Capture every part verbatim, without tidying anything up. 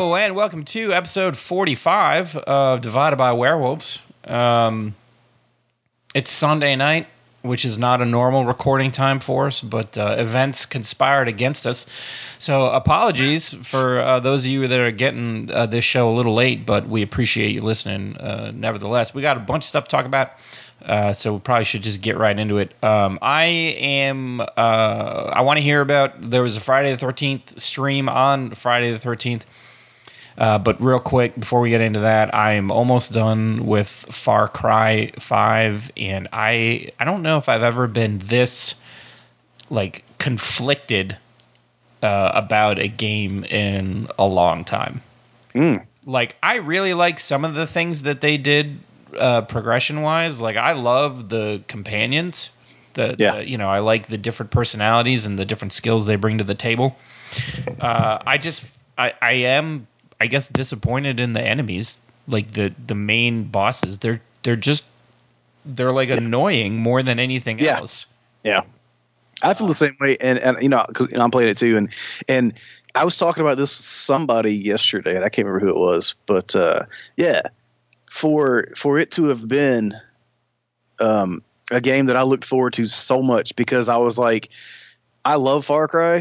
Hello, and welcome to episode forty-five of Divided by Werewolves. Um, it's Sunday night, which is not a normal recording time for us, but uh, events conspired against us. So apologies for uh, those of you that are getting uh, this show a little late, but we appreciate you listening uh, nevertheless. We got a bunch of stuff to talk about. Uh, so we probably should just get right into it. Um, I am. Uh, I want to hear about. There was a Friday the thirteenth stream on Friday the thirteenth. Uh, but real quick, before we get into that, I am almost done with Far Cry five, and I I don't know if I've ever been this like conflicted uh, about a game in a long time. Mm. Like, I really like some of the things that they did. Uh, progression wise, like I love the companions. The, yeah. the you know I like the different personalities and the different skills they bring to the table. Uh, I just I, I am I guess disappointed in the enemies, like the the main bosses. They're they're just they're like yeah. annoying more than anything yeah. else. Yeah, I feel the same way, and and you know because you know, I'm playing it too, and and I was talking about this with somebody yesterday, and I can't remember who it was, but uh, yeah. For for it to have been um, a game that I looked forward to so much because I was like, I love Far Cry,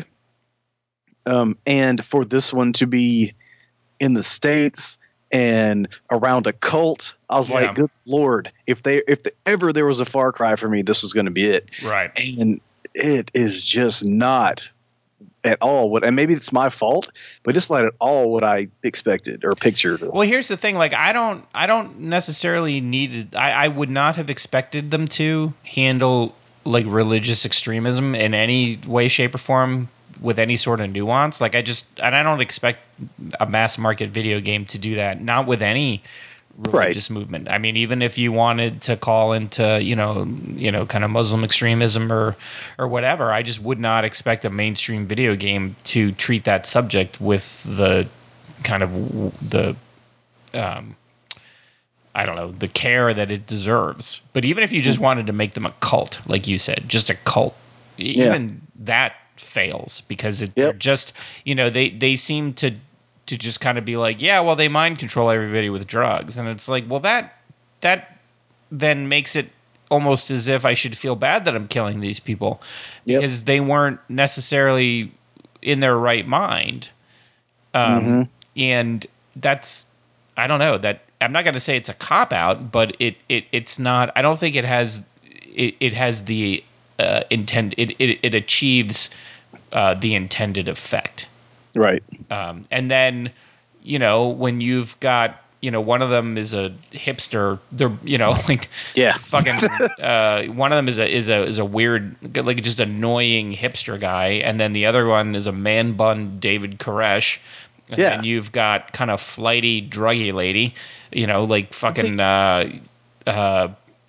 um, and for this one to be in the States and around a cult, I was yeah. like, good Lord, if they if the, ever there was a Far Cry for me, this was going to be it. Right, and it is just not at all what, and maybe it's my fault, but it's not at all what I expected or pictured. Well, here's the thing: like, I don't, I don't necessarily need it. I, I would not have expected them to handle like religious extremism in any way, shape, or form with any sort of nuance. Like, I just, and I don't expect a mass market video game to do that. Not with any religious right. movement. I mean, even if you wanted to call into, you know, you know, kind of Muslim extremism or, or whatever, I just would not expect a mainstream video game to treat that subject with the kind of the, um, I don't know, the care that it deserves. But even if you just wanted to make them a cult, like you said, just a cult, yeah. even that fails because it, yep. they're just, you know, they, they seem to, to just kind of be like, yeah, well, they mind control everybody with drugs. And it's like, well, that that then makes it almost as if I should feel bad that I'm killing these people because yep. they weren't necessarily in their right mind. Um, mm-hmm. And that's, I don't know, that I'm not going to say it's a cop-out, but it, it it's not, I don't think it has, it, it has the uh, intend, it, it, it achieves uh, the intended effect. Right. Um, and then, you know, when you've got, you know, one of them is a hipster, they're, you know, like, yeah, fucking, uh, one of them is a, is a, is a weird, like just annoying hipster guy. And then the other one is a man bun David Koresh. And yeah. then you've got kind of flighty, druggy lady, you know, like fucking, uh, uh,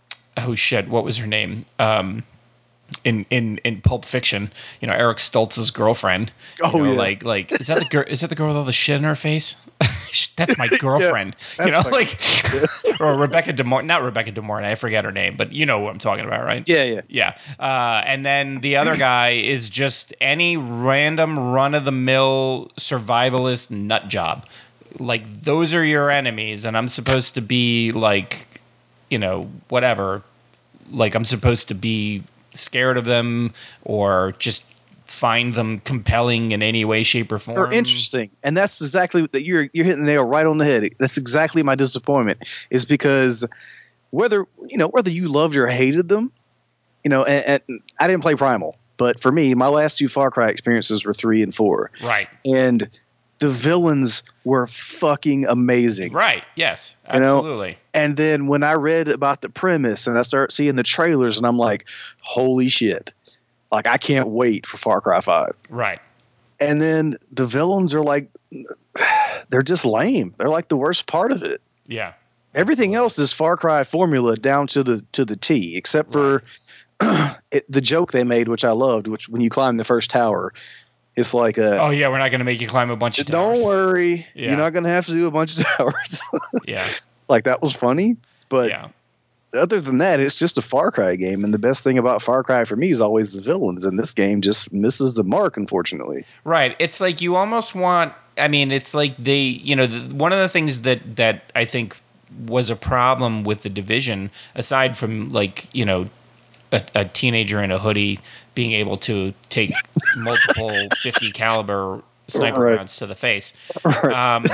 oh shit, what was her name? Um, In, in, in Pulp Fiction, you know, Eric Stoltz's girlfriend. You oh know, yeah. like like is that the girl? Is that the girl with all the shit in her face? That's my girlfriend. yeah, you know, funny. like or Rebecca De Mornay, not Rebecca De Mornay. I forget her name, but you know what I'm talking about, right? Yeah, yeah, yeah. Uh, and then the other guy is just any random run of the mill survivalist nut job. Like those are your enemies, and I'm supposed to be like, you know, whatever. Like I'm supposed to be scared of them or just find them compelling in any way, shape, or form. Or interesting. And that's exactly that you're you're hitting the nail right on the head. That's exactly my disappointment. Is because whether you know whether you loved or hated them, you know, and, and I didn't play Primal, but for me, my last two Far Cry experiences were three and four. Right. And the villains were fucking amazing. Right. Yes. Absolutely. You know? And then when I read about the premise and I start seeing the trailers and I'm like, holy shit. Like, I can't wait for Far Cry five. Right. And then the villains are like, they're just lame. They're like the worst part of it. Yeah. Everything absolutely. else is Far Cry formula down to the to the T, except for right. it, the joke they made, which I loved, which when you climb the first tower, it's like a, oh yeah, we're not going to make you climb a bunch of towers. Don't worry, yeah. you're not going to have to do a bunch of towers. yeah, like that was funny, but yeah. other than that, it's just a Far Cry game, and the best thing about Far Cry for me is always the villains, and this game just misses the mark, unfortunately. Right. It's like you almost want. I mean, it's like they, you know, the, one of the things that that I think was a problem with the Division, aside from like, you know, a, a teenager in a hoodie being able to take multiple fifty caliber sniper Right. rounds to the face, Right. um,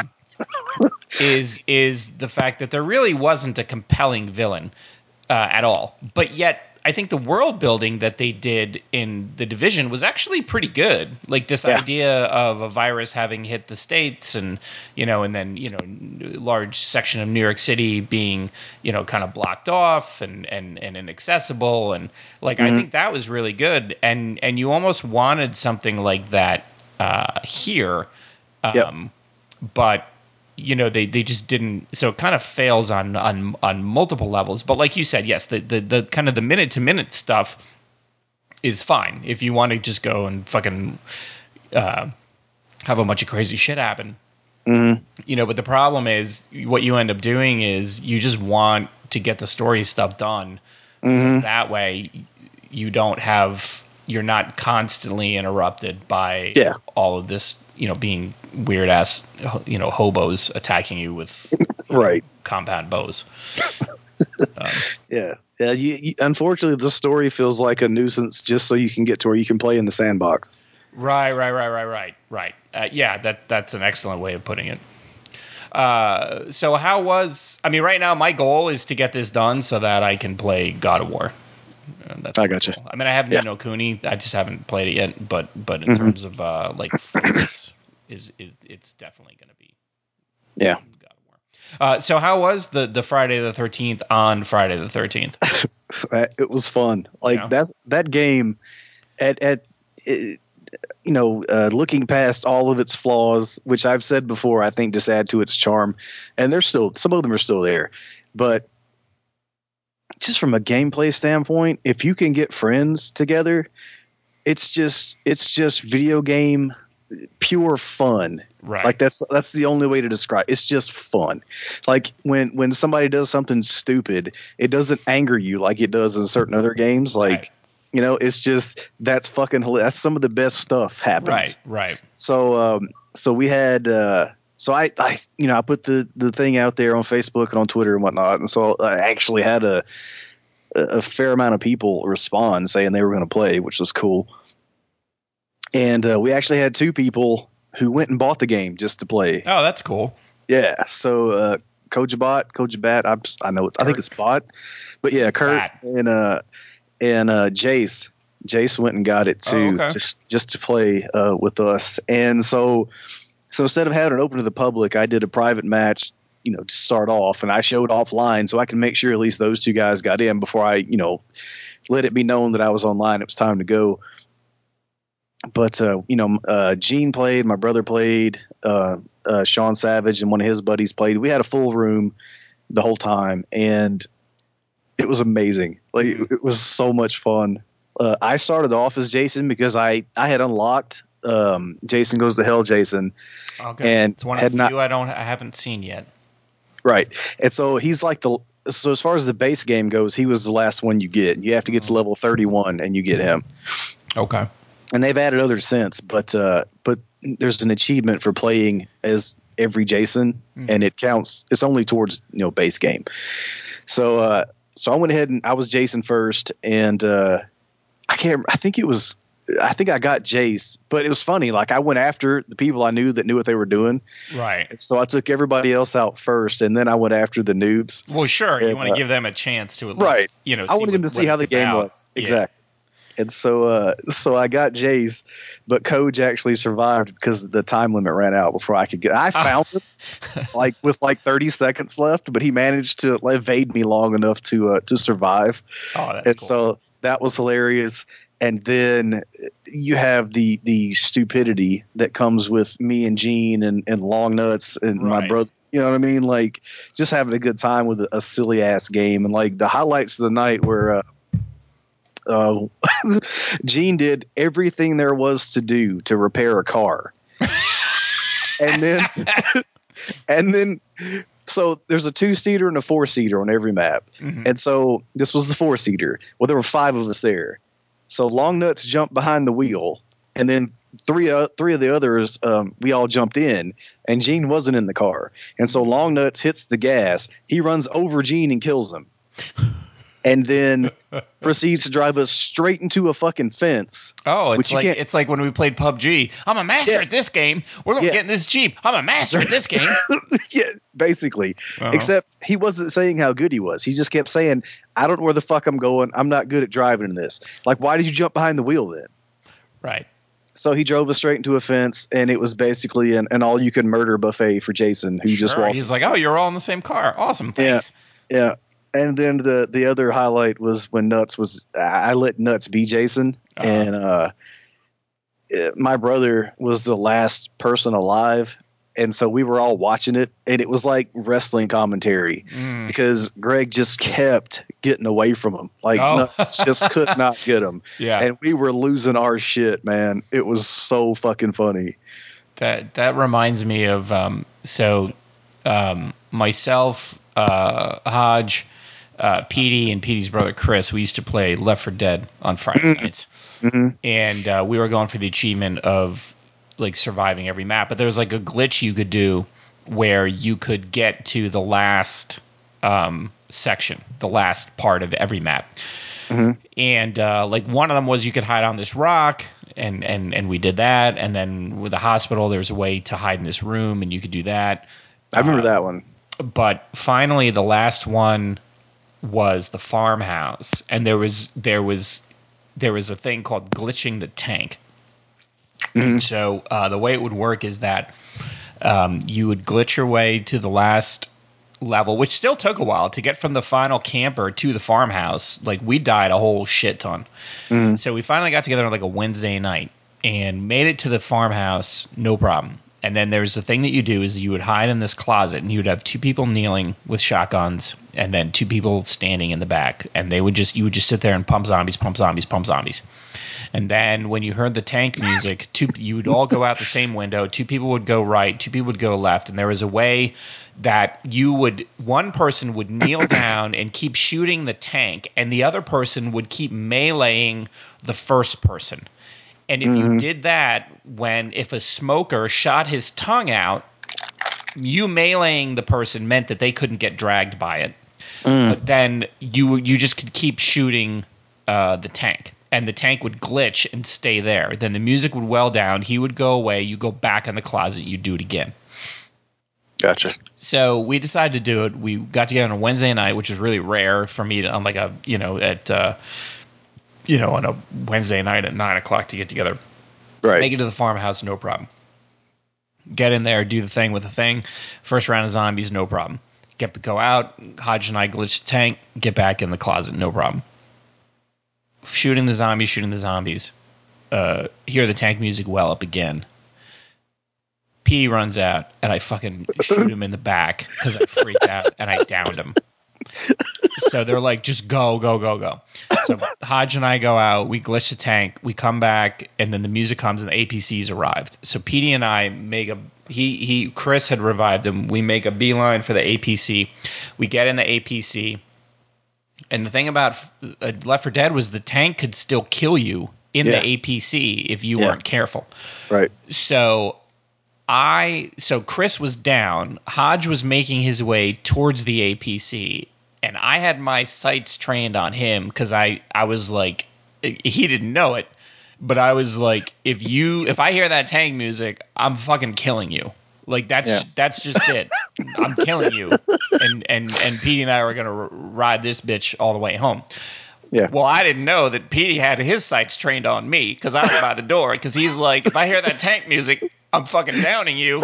is is the fact that there really wasn't a compelling villain uh, at all. But yet, I think the world building that they did in the Division was actually pretty good. Like this Yeah. idea of a virus having hit the States, and you know, and then you know, a large section of New York City being you know kind of blocked off and and and inaccessible, and like Mm-hmm. I think that was really good. And and you almost wanted something like that uh, here, um, Yep. but. You know, they, they just didn't. So it kind of fails on, on on multiple levels. But like you said, yes, the, the, the kind of the minute to minute stuff is fine if you want to just go and fucking uh, have a bunch of crazy shit happen. Mm-hmm. You know, but the problem is what you end up doing is you just want to get the story stuff done. Mm-hmm. So that way you don't have. You're not constantly interrupted by Yeah. all of this, you know, being weird ass, you know, hobos attacking you with you Right. know, compound bows. um, Yeah. Yeah. You, you, unfortunately, the story feels like a nuisance just so you can get to where you can play in the sandbox. right, right, right, right, right, right. Uh, yeah, that that's an excellent way of putting it. Uh, so how was? I mean, right now my goal is to get this done so that I can play God of War. And that's I my gotcha. goal. I mean, I have Yeah. Ni no Kuni. I just haven't played it yet. But but in Mhm. terms of uh, like focus, is, is it's definitely going to be Yeah. God of War. Uh, so how was the the Friday the thirteenth on Friday the thirteenth? It was fun. Like Yeah. that that game at at it, you know, uh, looking past all of its flaws, which I've said before, I think just add to its charm. And they're still, some of them are still there. But just from a gameplay standpoint, if you can get friends together, it's just, it's just video game pure fun. Right. Like that's that's the only way to describe it. It's just fun. Like when when somebody does something stupid, it doesn't anger you like it does in certain other games. Like, Right. you know, it's just that's fucking hilarious. That's some of the best stuff happens. Right. Right. So um so we had uh so I, I you know I put the the thing out there on Facebook and on Twitter and whatnot, and so I actually had a a fair amount of people respond saying they were going to play, which was cool. And uh, we actually had two people who went and bought the game just to play. Oh, that's cool. Yeah. So uh, Kojabot, Kojabat, I'm, I know, I think it's Bot, but yeah, Kurt Bat. and uh, and uh, Jace. Jace went and got it too, Oh, okay. just just to play uh, with us. And so so instead of having it open to the public, I did a private match, you know, to start off, and I showed offline so I can make sure at least those two guys got in before I, you know, let it be known that I was online. It was time to go. But uh, you know, uh, Gene played, my brother played, uh, uh, Sean Savage and one of his buddies played. We had a full room the whole time, and it was amazing. Like it, it was so much fun. Uh, I started off as Jason because I I had unlocked um, Jason Goes to Hell, Jason, Okay. and It's one of had the not few I don't I haven't seen yet. right. And so he's like the so as far as the base game goes, he was the last one you get. You have to get to level thirty-one, and you get him. Okay. And they've added others since, but uh, but there's an achievement for playing as every Jason, Mhm. and it counts. It's only towards you know base game. So uh, so I went ahead and I was Jason first, and uh, I can't. I think it was. I think I got Jace, but it was funny. Like I went after the people I knew that knew what they were doing. Right. So I took everybody else out first, and then I went after the noobs. Well, sure. You And, want to uh, give them a chance to at least, right. you know, I see wanted what, them to see what how it's the game about. was. Yeah. Exactly. And so, uh, so I got Jace, but Coach actually survived because the time limit ran out before I could get. I found him like with like thirty seconds left, but he managed to evade me long enough to uh, to survive. Oh, that's and cool. so that was hilarious. And then you have the the stupidity that comes with me and Gene and, and Long Nuts and my Right. brother. You know what I mean? Like just having a good time with a, a silly ass game. And like the highlights of the night were. Uh, Uh, Gene did everything there was to do to repair a car, and then and then So there's a two seater and a four seater on every map, Mhm. and so this was the four seater. Well, there were five of us there. So Long Nuts jumped behind the wheel, and then three uh, three of the others, um, we all jumped in, and Gene wasn't in the car, and so Long Nuts hits the gas. He runs over Gene and kills him, and then proceeds to drive us straight into a fucking fence. Oh, which it's you like can't- it's like when we played P U B G. I'm a master Yes. at this game. We're gonna Yes. get in this Jeep. I'm a master at this game. Yeah, basically. Uh-huh. Except he wasn't saying how good he was. He just kept saying, "I don't know where the fuck I'm going. I'm not good at driving in this." Like, why did you jump behind the wheel then? Right. So he drove us straight into a fence, and it was basically an, an all-you-can-murder buffet for Jason, who just Sure. walked. He's like, oh, you're all in the same car. Awesome. Thanks. Yeah. And then the the other highlight was when Nuts was. I let Nuts be Jason, Uh-huh. and uh, eh, my brother was the last person alive, and so we were all watching it, and it was like wrestling commentary Mm. because Greg just kept getting away from him, like Oh. Nuts just could not get him, Yeah. and we were losing our shit, man. It was so fucking funny. That that reminds me of um, so um, myself, uh, Hodge, uh, Petey, and Petey's brother Chris. We used to play Left four Dead on Friday nights, Mm-hmm. and uh, we were going for the achievement of like surviving every map. But there was like a glitch you could do where you could get to the last um, section, the last part of every map. Mm-hmm. And uh, like one of them was you could hide on this rock, and, and, and we did that. And then with the hospital, there was a way to hide in this room, and you could do that. I remember Uh, that one. But finally, the last one was the farmhouse, and there was there was there was a thing called glitching the tank. Mhm. So uh, the way it would work is that um, you would glitch your way to the last level, which still took a while to get from the final camper to the farmhouse. Like we died a whole shit ton. Mhm. So we finally got together on like a Wednesday night and made it to the farmhouse, no problem. And then there's the thing that you do is you would hide in this closet, and you would have two people kneeling with shotguns, and then two people standing in the back, and they would just you would just sit there and pump zombies, pump zombies, pump zombies. And then when you heard the tank music, two you would all go out the same window. Two people would go right, two people would go left, and there was a way that you would one person would kneel down and keep shooting the tank, and the other person would keep meleeing the first person. And if Mhm. you did that, when if a smoker shot his tongue out, you meleeing the person meant that they couldn't get dragged by it. Mm. But then you you just could keep shooting uh, the tank, and the tank would glitch and stay there. Then the music would well down. He would go away. You go back in the closet. You do it again. Gotcha. So we decided to do it. We got together on a Wednesday night, which is really rare for me to on like a you know at uh, you know on a Wednesday night at nine o'clock to get together. Right. Make it to the farmhouse, no problem. Get in there, do the thing with the thing. First round of zombies, no problem. Get go out. Hodge and I glitch the tank. Get back in the closet, no problem. Shooting the zombies, shooting the zombies. Uh, hear the tank music well up again. P runs out, and I fucking shoot him in the back because I freaked out, and I downed him. So they're like, just go, go, go, go. So Hodge and I go out, we glitch the tank, we come back, and then the music comes and the A P Cs arrived. So Petey and I make a he he Chris had revived him. We make a beeline for the A P C. We get in the A P C, and the thing about uh, Left four Dead was the tank could still kill you in Yeah. the A P C if you Yeah. weren't careful. Right. So I so Chris was down. Hodge was making his way towards the A P C, and I had my sights trained on him because I I was like, he didn't know it, but I was like, if you if I hear that tank music, I'm fucking killing you. Like that's Yeah. that's just it. I'm killing you, and and and Petey and I were gonna r- ride this bitch all the way home. Yeah. Well, I didn't know that Petey had his sights trained on me because I was by the door. Because he's like, if I hear that tank music, I'm fucking downing you.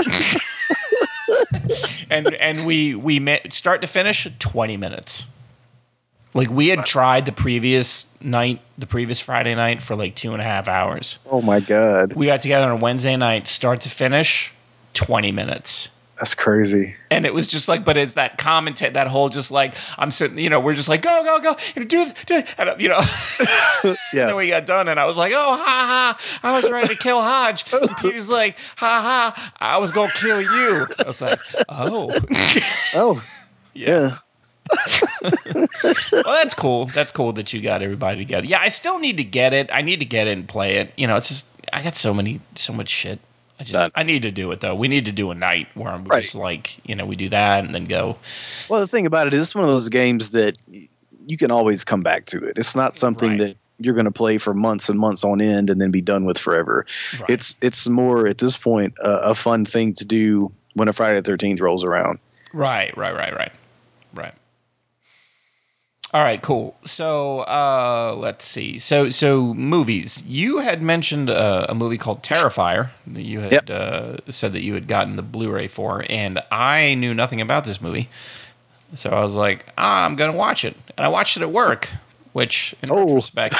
and and we we met start to finish twenty minutes. Like we had tried the previous night, the previous Friday night for like two and a half hours. Oh my god. We got together on a Wednesday night, start to finish, twenty minutes. That's crazy. And it was just like, but it's that commentary, that whole just like, I'm sitting, you know, we're just like, go, go, go, you know, do it, do it, and, you know. Yeah. And then we got done, and I was like, oh, ha, ha, I was ready to kill Hodge. And Peter's like, ha, ha, I was going to kill you. I was like, oh. Oh, yeah. Well, that's cool. That's cool that you got everybody together. Yeah, I still need to get it. I need to get it and play it. You know, it's just, I got so many, so much shit. I just, Done. I need to do it though. We need to do a night where I'm right. just like, you know, we do that and then go. Well, the thing about it is, it's one of those games that you can always come back to it. It's not something right. that you're going to play for months and months on end and then be done with forever. Right. It's it's more at this point uh, a fun thing to do when a Friday the thirteenth rolls around. Right, right, right, right, right. All right, cool. So uh, let's see. So so movies. You had mentioned uh, a movie called Terrifier that you had yep. uh, said that you had gotten the Blu-ray for, and I knew nothing about this movie. So I was like, ah, I'm going to watch it. And I watched it at work, which in oh. retrospect,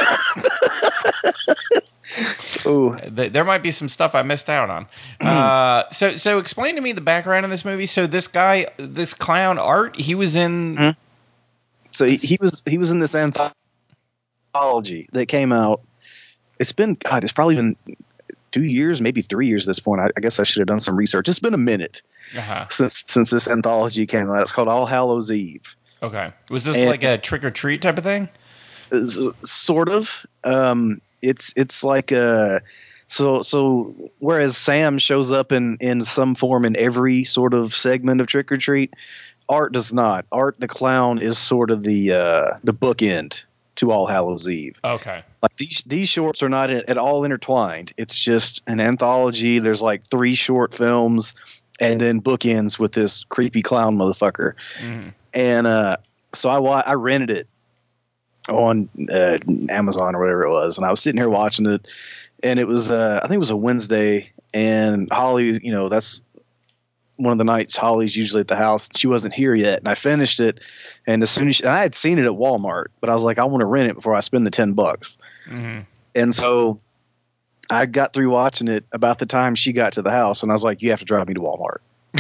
Ooh. th- there might be some stuff I missed out on. uh, so so explain to me the background of this movie. So this guy, this clown Art, he was in... Mm-hmm. So he, he was he was in this anthology that came out. It's been God. It's probably been two years, maybe three years at this point. I, I guess I should have done some research. It's been a minute uh-huh. since since this anthology came out. It's called All Hallows Eve. Okay, was this and like a trick or treat type of thing? Sort of. Um, it's it's like a so so. Whereas Sam shows up in in some form in every sort of segment of Trick or Treat, Art does not. Art the clown is sort of the uh, the bookend to All Hallows Eve. Okay. Like these these shorts are not at all intertwined. It's just an anthology. There's like three short films, and then bookends with this creepy clown motherfucker. Mm. And uh, so I I rented it on uh, Amazon or whatever it was, and I was sitting here watching it, and it was uh, I think it was a Wednesday, and Holly, you know, that's one of the nights Holly's usually at the house. She wasn't here yet, and I finished it. And as soon as she, and I had seen it at Walmart, but I was like, I want to rent it before I spend the ten bucks. Mm-hmm. And so I got through watching it about the time she got to the house, and I was like, you have to drive me to Walmart.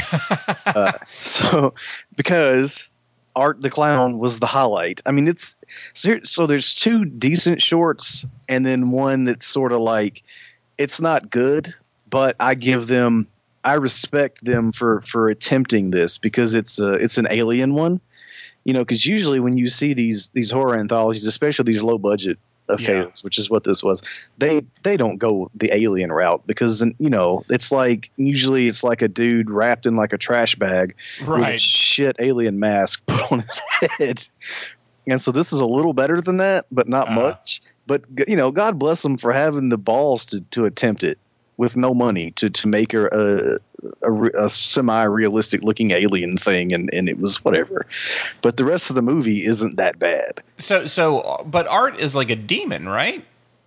uh, so because Art the Clown was the highlight. I mean, it's so, so there's two decent shorts, and then one that's sort of like, it's not good, but I give them. I respect them for, for attempting this because it's a, it's an alien one, you know, because usually when you see these these horror anthologies, especially these low budget affairs, yeah. which is what this was, they they don't go the alien route because, you know, it's like usually it's like a dude wrapped in like a trash bag right. with a shit alien mask put on his head. And so this is a little better than that, but not uh. much. But, you know, God bless them for having the balls to, to attempt it. With no money to, to make her a, a, a semi-realistic looking alien thing, and, and it was whatever. But the rest of the movie isn't that bad. So so, but Art is like a demon, right?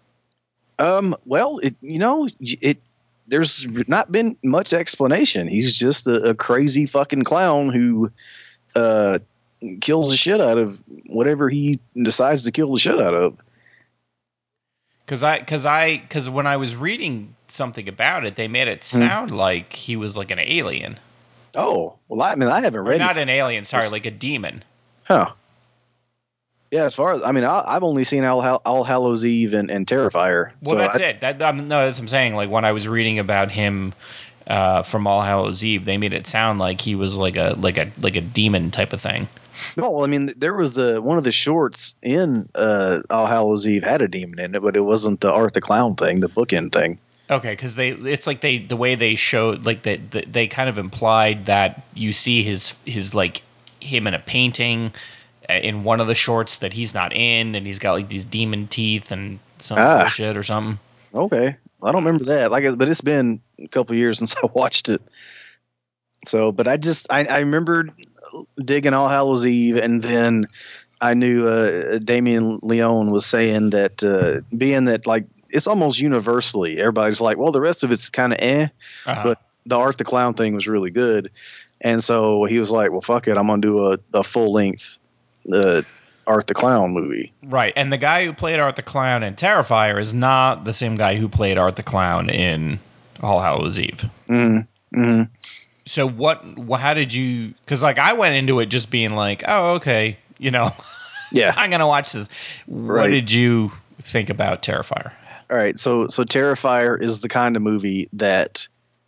Um. Well, it you know it. There's not been much explanation. He's just a, a crazy fucking clown who uh kills the shit out of whatever he decides to kill the shit out of. Because I, because I, because when I was reading something about it, they made it sound hmm. like he was like an alien. Oh, well, I mean, I haven't read. Or not it. an alien, sorry, it's, like a demon. Huh. Yeah, as far as I mean, I, I've only seen All, All Hallows Eve and, and Terrifier. Well, so that's I, it. That um, no, that's what I'm saying. Like when I was reading about him uh, from All Hallows Eve, they made it sound like he was like a like a like a demon type of thing. No, well, I mean, there was a, one of the shorts in uh, All Hallows Eve had a demon in it, but it wasn't the Art the Clown thing, the bookend thing. Okay, because they, it's like they, the way they showed, like that, the, they kind of implied that you see his, his like him in a painting in one of the shorts that he's not in, and he's got like these demon teeth and some ah, bullshit or something. Okay, I don't remember that. Like, but it's been a couple of years since I watched it. So, but I just, I, I remembered digging All Hallows Eve, and then I knew uh, Damien Leone was saying that uh, being that like it's almost universally everybody's like, well, the rest of it's kind of eh, uh-huh. but the Art the Clown thing was really good, and so he was like, well, fuck it, I'm gonna do a, a full length uh, Art the Clown movie. Right, and the guy who played Art the Clown in Terrifier is not the same guy who played Art the Clown in All Hallows Eve. Mm-hmm. Mm-hmm. So what? How did you? Because like I went into it just being like, oh, okay, you know, Yeah, I'm gonna watch this. What right. did you think about Terrifier? All right, so so Terrifier is the kind of movie that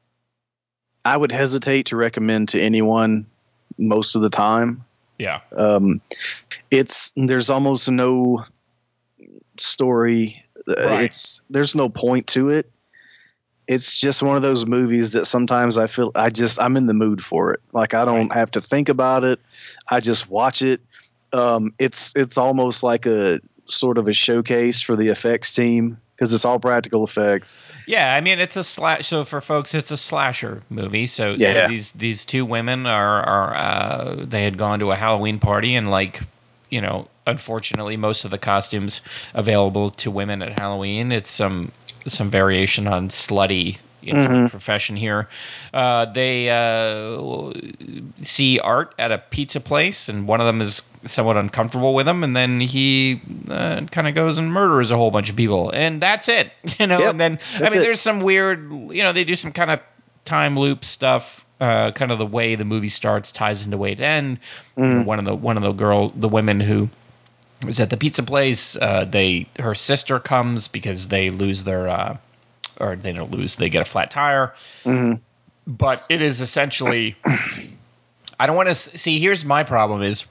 I would hesitate to recommend to anyone most of the time. Yeah. Um, it's there's almost no story. Uh, Right. It's there's no point to it. It's just one of those movies that sometimes I feel I just I'm in the mood for it. Like I don't Right. have to think about it. I just watch it. Um, it's it's almost like a sort of a showcase for the effects team because it's all practical effects. Yeah, I mean it's a slash. So for folks, it's a slasher movie. So so Yeah. these these two women are are uh, they had gone to a Halloween party and like you know unfortunately most of the costumes available to women at Halloween it's some some variation on slutty you know, sort Mm-hmm. of profession here. Uh, they uh, see Art at a pizza place, and one of them is somewhat uncomfortable with him, and then he uh, kind of goes and murders a whole bunch of people, and that's it. You know, Yep, and then I that's mean, it. there's some weird, you know, they do some kind of time loop stuff. Uh, kind of the way the movie starts ties into way it end. Mm-hmm. You know, one of the one of the girl, the women who was at the pizza place, uh, they her sister comes because they lose their. Uh, or they don't lose, they get a flat tire. Mm-hmm. But it is essentially, I don't want to see, here's my problem is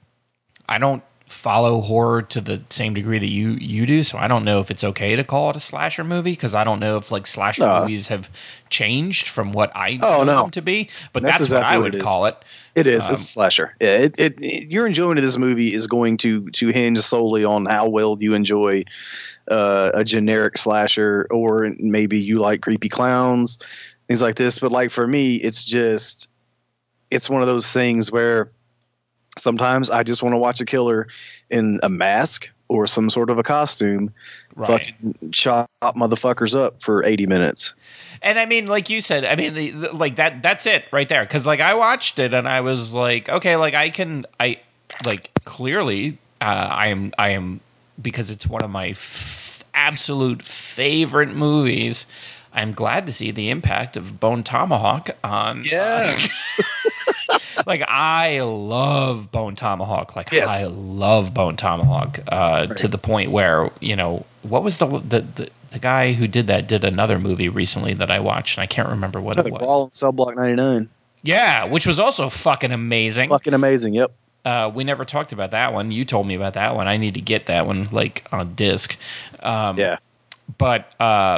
I don't follow horror to the same degree that you you do, so I don't know if it's okay to call it a slasher movie because I don't know if like slasher No. movies have changed from what I Oh, know no. them to be, but That's that's, what exactly I what would it is. call it. It is. Um, It's a slasher. Yeah. It, it, it. Your enjoyment of this movie is going to to hinge solely on how well you enjoy uh, a generic slasher, or maybe you like creepy clowns, things like this. But like for me, it's just it's one of those things where sometimes I just want to watch a killer in a mask or some sort of a costume, Right. fucking chop motherfuckers up for eighty minutes. And I mean, like you said, I mean, the, the, like that, that's it right there. Cause like I watched it and I was like, okay, like I can, I like clearly, uh, I am, I am, because it's one of my f- absolute favorite movies. I'm glad to see the impact of Bone Tomahawk on, Yeah. uh, like I love Bone Tomahawk. Like Yes. I love Bone Tomahawk, uh, Right. to the point where, you know, what was the, the, the, the guy who did that did another movie recently that I watched, and I can't remember what it was. Brawl in Cell Block ninety-nine. Yeah, which was also fucking amazing. Fucking amazing. Yep. Uh, we never talked about that one. You told me about that one. I need to get that one like on disc. Um, Yeah. But uh,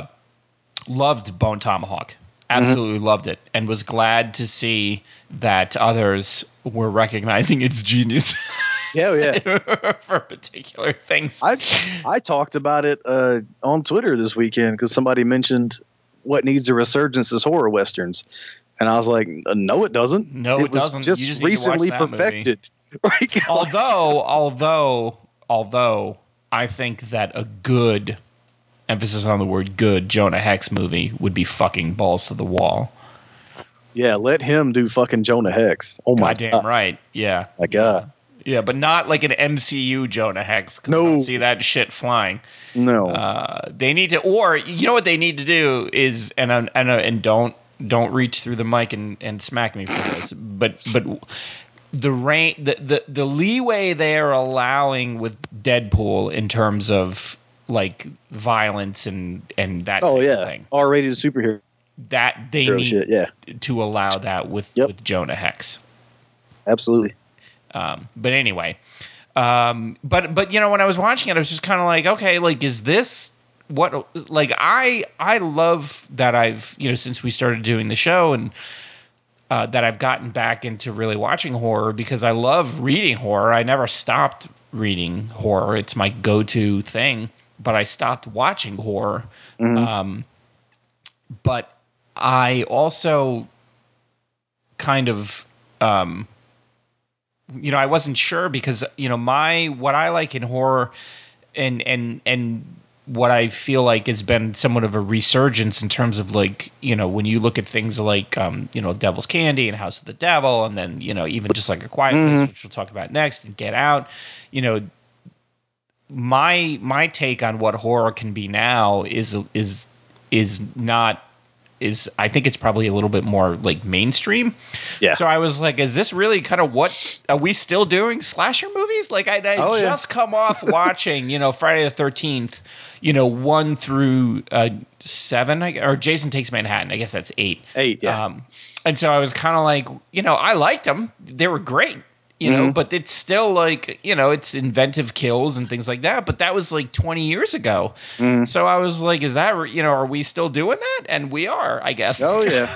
loved Bone Tomahawk. Absolutely Mm-hmm. loved it, and was glad to see that others were recognizing its genius. Yeah, yeah. For particular things. I I talked about it uh, on Twitter this weekend because somebody mentioned what needs a resurgence is horror westerns, and I was like, no, it doesn't. No, it, it was doesn't. just You just need to watch recently that movie. perfected. Right? Although, although, although, I think that a good, emphasis on the word good, Jonah Hex movie would be fucking balls to the wall. Yeah, let him do fucking Jonah Hex. Oh my Goddamn god. right. Yeah. My god. Yeah, but not like an M C U Jonah Hex. 'Cause I No. don't see that shit flying. No. Uh, they need to, or you know what they need to do is, and and and, and don't don't reach through the mic and, and smack me for this, but but the rain, the, the the leeway they are allowing with Deadpool in terms of like violence and and that Oh type yeah. of thing, R-rated superhero that they need shit. Yeah. to allow that with Yep. with Jonah Hex. Absolutely. Um, but anyway, um, but but you know when I was watching it, I was just kind of like, okay, like is this what like I I love that I've you know since we started doing the show and uh, that I've gotten back into really watching horror because I love reading horror. I never stopped reading horror; it's my go-to thing. But I stopped watching horror. Mm-hmm. Um, but I also kind of um, you know, I wasn't sure because, you know, my, what I like in horror and, and, and what I feel like has been somewhat of a resurgence in terms of like, you know, when you look at things like, um, you know, Devil's Candy and House of the Devil, and then, you know, even just like A Quiet Place, Mm-hmm. which we'll talk about next, and Get Out, you know, my, my take on what horror can be now is, is, is not is I think it's probably a little bit more like mainstream. Yeah. So I was like, is this really kind of what are we still doing slasher movies? Like I, I Oh, yeah. just come off watching, you know, Friday the thirteenth, you know, one through uh, seven, I- or Jason Takes Manhattan. I guess that's eight. Eight, yeah. Um, and so I was kind of like, you know, I liked them. They were great. You know, Mhm. but it's still like, you know, it's inventive kills and things like that. But that was like twenty years ago. Mhm. So I was like, is that, re- you know, are we still doing that? And we are, I guess. Oh yeah.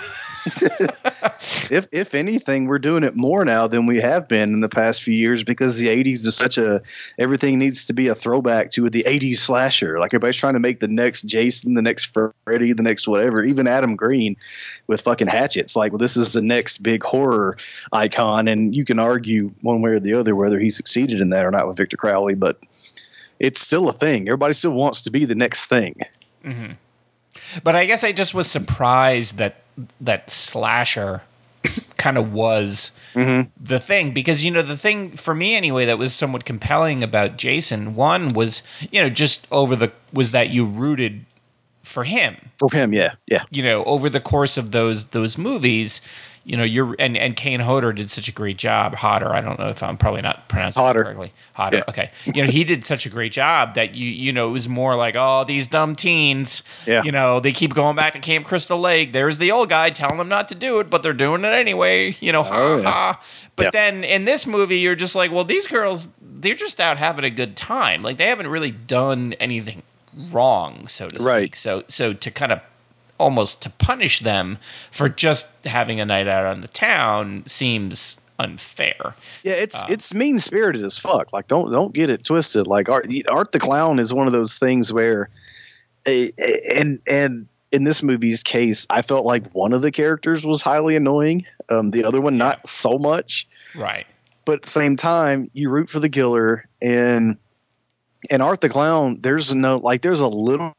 if if anything, we're doing it more now than we have been in the past few years because the eighties is such a everything needs to be a throwback to the eighties slasher. Like everybody's trying to make the next Jason, the next Freddy, the next whatever. Even Adam Green with fucking hatchets. Like, well, this is the next big horror icon, and you can argue one way or the other whether he succeeded in that or not with Victor Crowley, but it's still a thing. Everybody still wants to be the next thing. Mm-hmm. But I guess I just was surprised that that slasher kind of was Mm-hmm. the thing, because, you know, the thing for me anyway that was somewhat compelling about Jason, one was, you know, just over the was that you rooted for him. For him, yeah, yeah. You know, over the course of those those movies, you know, you're and and Kane Hodder did such a great job. Hodder, I don't know if I'm probably not pronouncing Hodder. it correctly. Hodder, Yeah. okay. You know, he did such a great job that you you know it was more like, oh, these dumb teens. Yeah. You know, they keep going back to Camp Crystal Lake. There's the old guy telling them not to do it, but they're doing it anyway. You know, ha Oh, yeah. ha. But Yeah. then in this movie, you're just like, well, these girls, they're just out having a good time. Like they haven't really done anything wrong, so to speak. Right. So so to kind of almost to punish them for just having a night out on the town seems unfair. Yeah, it's Uh, it's mean spirited as fuck. Like, don't don't get it twisted. Like, Art, Art the Clown is one of those things where, eh, eh, and and in this movie's case, I felt like one of the characters was highly annoying. Um, the other one Yeah. not so much. Right. But at the same time, you root for the killer, and and Art the Clown, there's no like, there's a little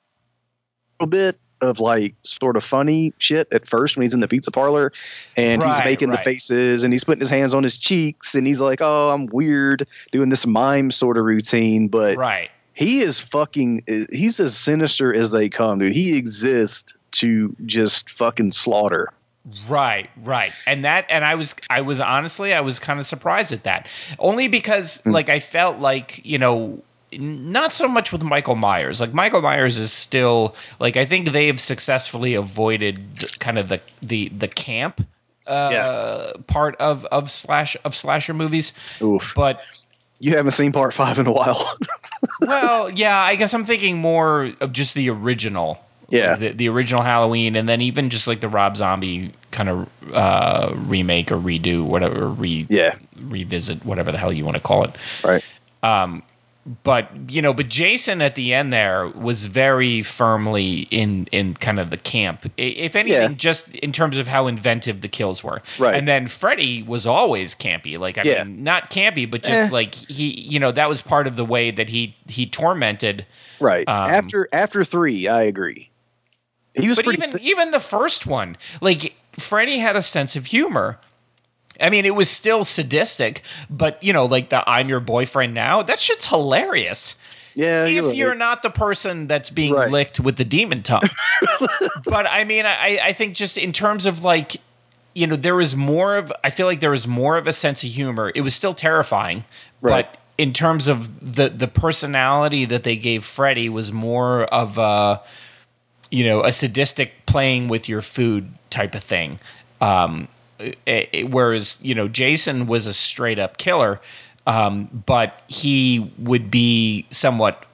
bit of like sort of funny shit at first when he's in the pizza parlor and he's Right, making right. the faces and he's putting his hands on his cheeks and he's like, oh, I'm weird, doing this mime sort of routine. But Right. he is fucking, he's as sinister as they come, dude. He exists to just fucking slaughter. Right, right. And that and I was I was honestly I was kind of surprised at that. Only because Mm. like I felt like, you know, not so much with Michael Myers. Like Michael Myers is still like I think they've successfully avoided the, kind of the the the camp uh Yeah. part of of slash of slasher movies. Oof. But You haven't seen part five in a while. well, yeah, I guess I'm thinking more of just the original. Yeah. Like the, the original Halloween, and then even just like the Rob Zombie kind of uh, remake or redo, whatever, re Yeah. revisit, whatever the hell you want to call it. Right. Um, but you know, but Jason at the end there was very firmly in in kind of the camp. I- If anything, Yeah. just in terms of how inventive the kills were. Right. And then Freddy was always campy. Like I Yeah. mean, not campy, but just Eh. like he, you know, that was part of the way that he he tormented. Right. Um, after after three, I agree. He was But pretty even sick. even the first one, like Freddy had a sense of humor. I mean, it was still sadistic, but you know, like the "I'm your boyfriend now," that shit's hilarious. Yeah, If you're you're right. not the person that's being Right. licked with the demon tongue. But I mean, I I think just in terms of like, you know, there was more of I feel like there was more of a sense of humor. It was still terrifying, Right. but in terms of the the personality that they gave Freddy was more of a, you know, a sadistic playing with your food type of thing. Um, it, it- whereas, you know, Jason was a straight up killer, um, but he would be somewhat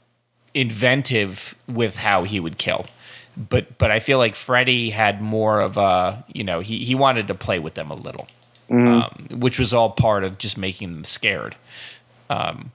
inventive with how he would kill. But but I feel like Freddy had more of a, you know, he, he wanted to play with them a little, um, which was all part of just making them scared. Um,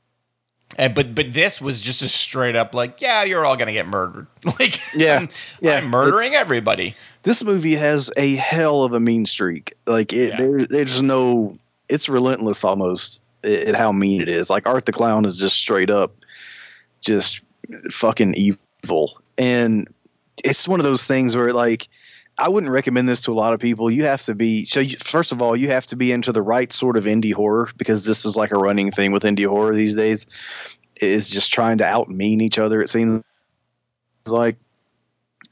and, but but this was just a straight up like, yeah, you're all gonna get murdered. Like, Yeah, I'm, yeah, I'm murdering it's- everybody. This movie has a hell of a mean streak. Like it, Yeah. there, there's no. It's relentless almost at at how mean it is. Like Art the Clown is just straight up, just fucking evil, and it's one of those things where like I wouldn't recommend this to a lot of people. You have to be so. You, first of all, you have to be into the right sort of indie horror because this is like a running thing with indie horror these days. Is just trying to out mean each other. It seems like.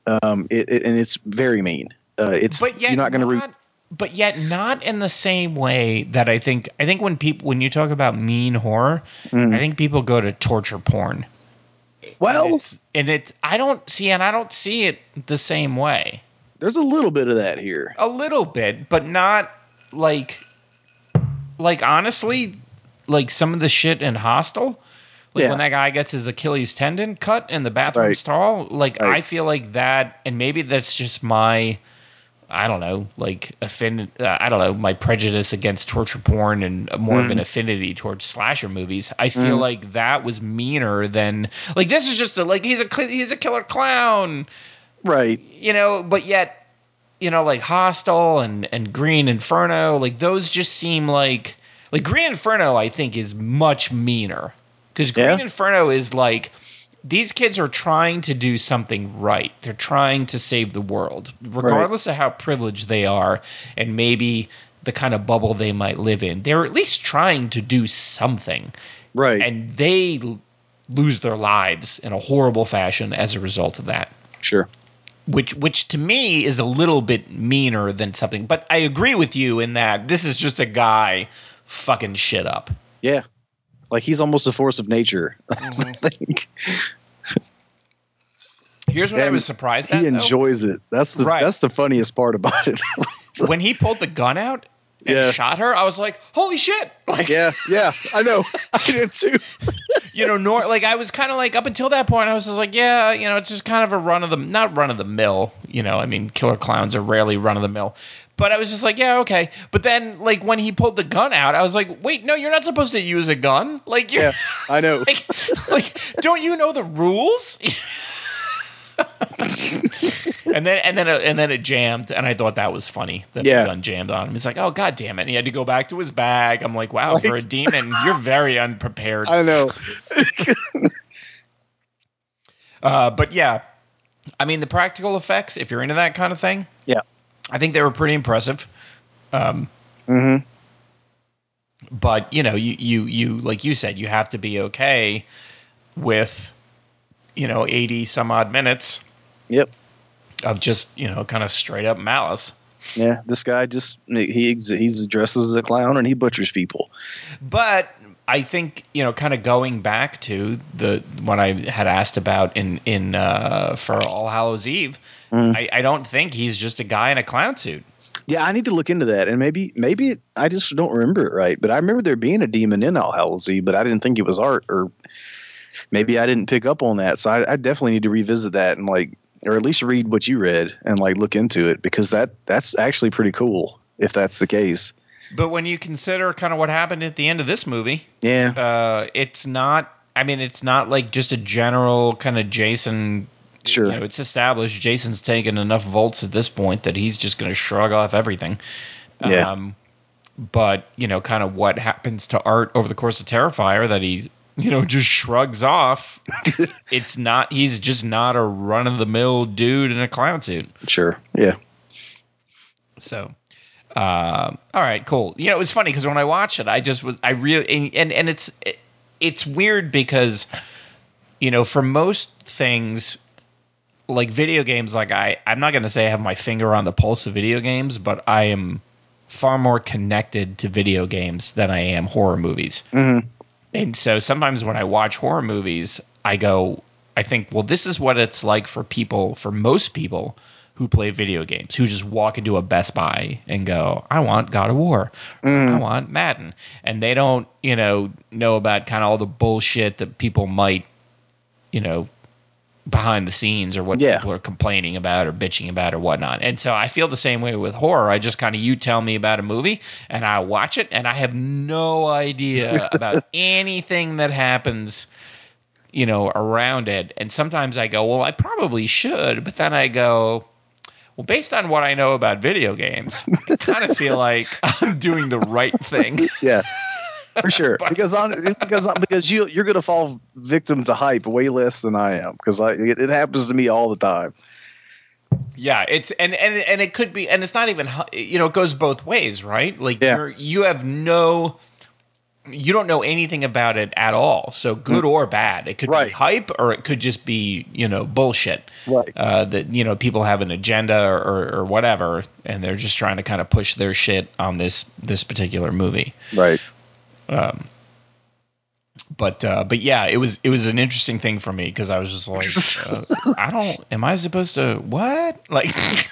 Um, it, it, and it's very mean. Uh, it's but yet you're not going to read. But yet not in the same way that I think. I think when people when you talk about mean horror, Mm. I think people go to torture porn. Well, and it's, and it I don't see and I don't see it the same way. there's a little bit of that here. A little bit, but not like like honestly, like some of the shit in Hostel. Like Yeah. when that guy gets his Achilles tendon cut in the bathroom Right. stall, like Right. I feel like that, and maybe that's just my, I don't know, like offend, uh, I don't know, my prejudice against torture porn and more Mm. of an affinity towards slasher movies. I feel Mm. like that was meaner than like this is just a, like he's a cl- he's a killer clown, Right. you know, but yet, you know, like Hostel and and Green Inferno, like those just seem like like Green Inferno, I think is much meaner. Because Green Yeah. Inferno is like, these kids are trying to do something right. They're trying to save the world, regardless of how privileged they are and maybe the kind of bubble they might live in. They're at least trying to do something. Right. And they l- lose their lives in a horrible fashion as a result of that. Sure. Which, which to me is a little bit meaner than something. But I agree with you in that this is just a guy fucking shit up. Yeah. Like he's almost a force of nature. Mm-hmm. I think. Here's what And I was surprised he at. enjoys it. That's the Right. that's the funniest part about it. Though. When he pulled the gun out and Yeah. shot her, I was like, "Holy shit!" Like, yeah, yeah, I know. I did too. you know, nor like I was kind of like up until that point, I was just like, "Yeah, you know, it's just kind of a run of the not run of the mill." You know, I mean, killer clowns are rarely run of the mill. But I was just like, yeah, okay. But then, like, when he pulled the gun out, I was like, wait, no, you're not supposed to use a gun. Like, you're, Yeah, I know. like, like, don't you know the rules? and then, and then, and then it jammed, and I thought that was funny that Yeah. the gun jammed on him. It's like, oh god damn it! And he had to go back to his bag. I'm like, wow, Right. for a demon, you're very unprepared. I know. Uh, but yeah, I mean, the practical effects, if you're into that kind of thing, Yeah. I think they were pretty impressive. Um, Mm-hmm. but you know, you, you, you, like you said, you have to be okay with, you know, eighty some odd minutes Yep. of just, you know, kind of straight up malice. Yeah. This guy just he ex- he's dressed as a clown and he butchers people. But I think, you know, kind of going back to the what I had asked about in in uh, for All Hallows Eve, Mm. I, I don't think he's just a guy in a clown suit. Yeah, I need to look into that, and maybe maybe it, I just don't remember it right. But I remember there being a demon in All Hallows Eve, but I didn't think it was art, or maybe I didn't pick up on that. So I, I definitely need to revisit that and like, or at least read what you read and like look into it, because that that's actually pretty cool if that's the case. But when you consider kind of what happened at the end of this movie, Yeah, uh, it's not. I mean, it's not like just a general kind of Jason. sure. You know, it's established Jason's taken enough volts at this point that he's just going to shrug off everything. Yeah. Um, but you know, kind of what happens to Art over the course of Terrifier that he, you know, just shrugs off. It's not. He's just not a run of the mill dude in a clown suit. Sure. Yeah. So. Uh, all right, cool. You know, it was funny because when I watched it, I just was, I really, and, and, and it's, it, it's weird because, you know, for most things, like video games, like I, I'm not going to say I have my finger on the pulse of video games, but I am far more connected to video games than I am horror movies. Mm-hmm. And so sometimes when I watch horror movies, I go, I think, well, this is what it's like for people, for most people who play video games, who just walk into a Best Buy and go, I want God of War, Mm. I want Madden. And they don't, you know, know about kind of all the bullshit that people might, you know, behind the scenes, or what Yeah. people are complaining about or bitching about or whatnot. And so I feel the same way with horror. I just kind of, you tell me about a movie and I watch it and I have no idea about anything that happens, you know, around it. And sometimes I go, well, I probably should, but then I go, well, based on what I know about video games, I kind of feel like I'm doing the right thing. Yeah. For sure, But- because on because on, because you you're gonna fall victim to hype way less than I am, because I it, it happens to me all the time. Yeah, it's and, and and it could be, and it's not even, you know, it goes both ways, right? Like Yeah. you're you have no you don't know anything about it at all. So good or bad, it could Right. be hype or it could just be, you know, bullshit. Right. Uh, that, you know, people have an agenda or, or, or whatever, and they're just trying to kind of push their shit on this this particular movie. Right. Um, but uh, but yeah, it was it was an interesting thing for me because I was just like, uh, I don't. Am I supposed to what? Like,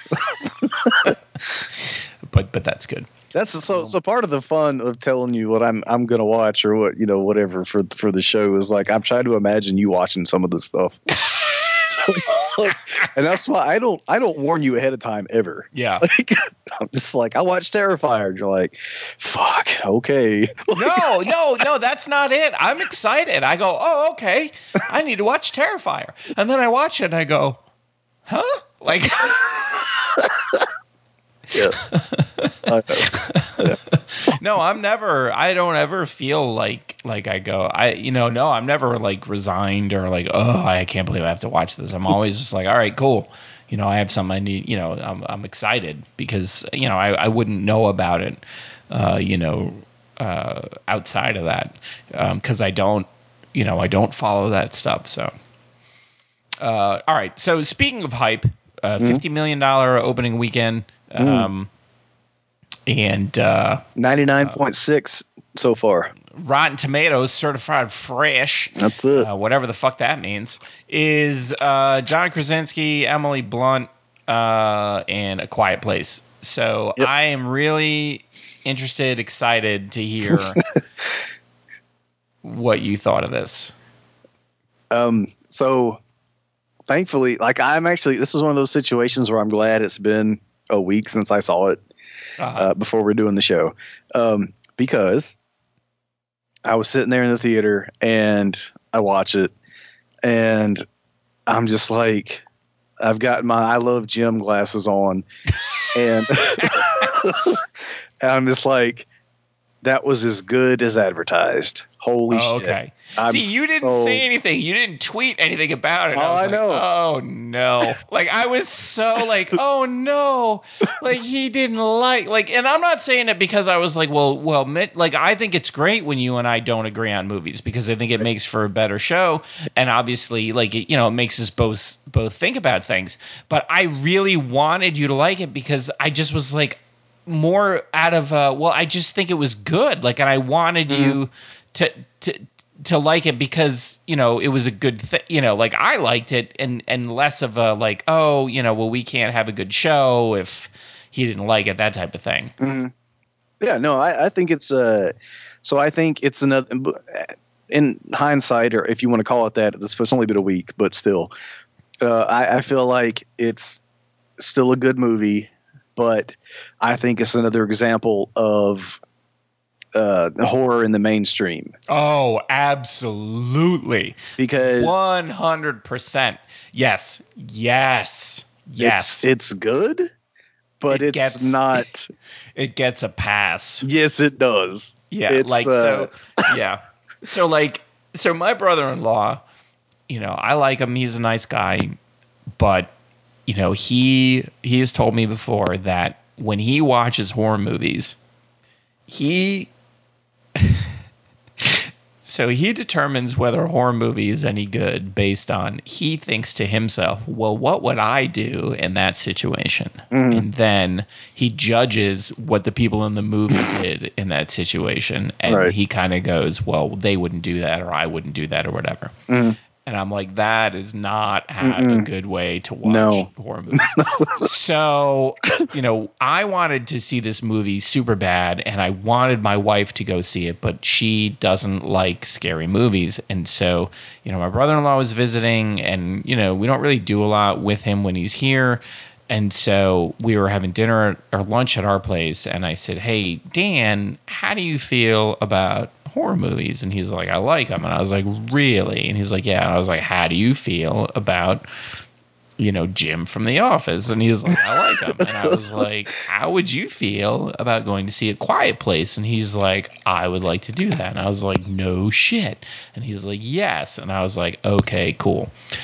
but but that's good. That's so. So part of the fun of telling you what I'm I'm gonna watch or what you know whatever for for the show is like I'm trying to imagine you watching some of this stuff. So, like, and that's why I don't I don't warn you ahead of time ever. Yeah. Like, I'm just like I watch Terrifier. You're like, fuck. Okay. No, no, no, that's not it. I'm excited. I go, oh, okay. I need to watch Terrifier, and then I watch it and I go, huh? Like. Yeah. I know. Yeah. No, I'm never. I don't ever feel like like I go. I you know no, I'm never like resigned or like oh I can't believe I have to watch this. I'm always just like all right, cool. You know I have something I need. You know I'm I'm excited because you know I, I wouldn't know about it. Uh, you know uh, outside of that because um, I don't you know I don't follow that stuff. So uh, all right. So speaking of hype, uh, mm-hmm. fifty million dollar opening weekend. Um, mm. And uh, ninety-nine point six uh, so far. Rotten Tomatoes certified fresh. That's it. Uh, whatever the fuck that means. Is uh, John Krasinski, Emily Blunt, uh, and A Quiet Place. So yep. I am really interested, excited to hear what you thought of this. Um. So thankfully, like I'm actually, this is one of those situations where I'm glad it's been a week since I saw it. Uh-huh. Uh, before we're doing the show, um, because I was sitting there in the theater and I watch it and I'm just like, I've got my I Love Jim glasses on and, and I'm just like, that was as good as advertised. Holy oh, shit. Okay. I'm See, you didn't so... say anything. You didn't tweet anything about it. Oh, I, was I like, know. Oh, no. Like, I was so like, oh, no. Like, he didn't like, like, and I'm not saying it because I was like, well, well, like, I think it's great when you and I don't agree on movies because I think it makes for a better show. And obviously, like, it, you know, it makes us both, both think about things. But I really wanted you to like it because I just was like, more out of uh well I just think it was good like and I wanted mm-hmm. you to to to like it because you know it was a good thing you know like I liked it and and less of a like oh you know well we can't have a good show if he didn't like it that type of thing. Mm-hmm. Yeah no I, I think it's uh so I think it's another in hindsight or if you want to call it that it's only been a week but still uh I, I feel like it's still a good movie. But I think it's another example of uh, horror in the mainstream. Oh, absolutely. Because one hundred percent. Yes. Yes. Yes. It's, it's good, but it it's gets, not. It gets a pass. Yes, it does. Yeah. It's, like, uh, so, yeah. So, like, so my brother-in-law, you know, I like him. He's a nice guy, but. You know, he he has told me before that when he watches horror movies, he so he determines whether a horror movie is any good based on he thinks to himself, well, what would I do in that situation? Mm. And then he judges what the people in the movie did in that situation, and right. he kind of goes, well, they wouldn't do that, or I wouldn't do that, or whatever. Mm. And I'm like, that is not ha- a good way to watch no. horror movies. So, you know, I wanted to see this movie super bad, and I wanted my wife to go see it, but she doesn't like scary movies. And so, you know, my brother-in-law was visiting, and, you know, we don't really do a lot with him when he's here. And so we were having dinner or lunch at our place, and I said, hey, Dan, how do you feel about horror movies? And he's like, I like them. And I was like, really? And he's like, yeah. And I was like, how do you feel about, you know, Jim from The Office? And he's like, I like him. And I was like, how would you feel about going to see A Quiet Place? And he's like, I would like to do that. And I was like, no shit. And he's like, yes. And I was like, okay, cool.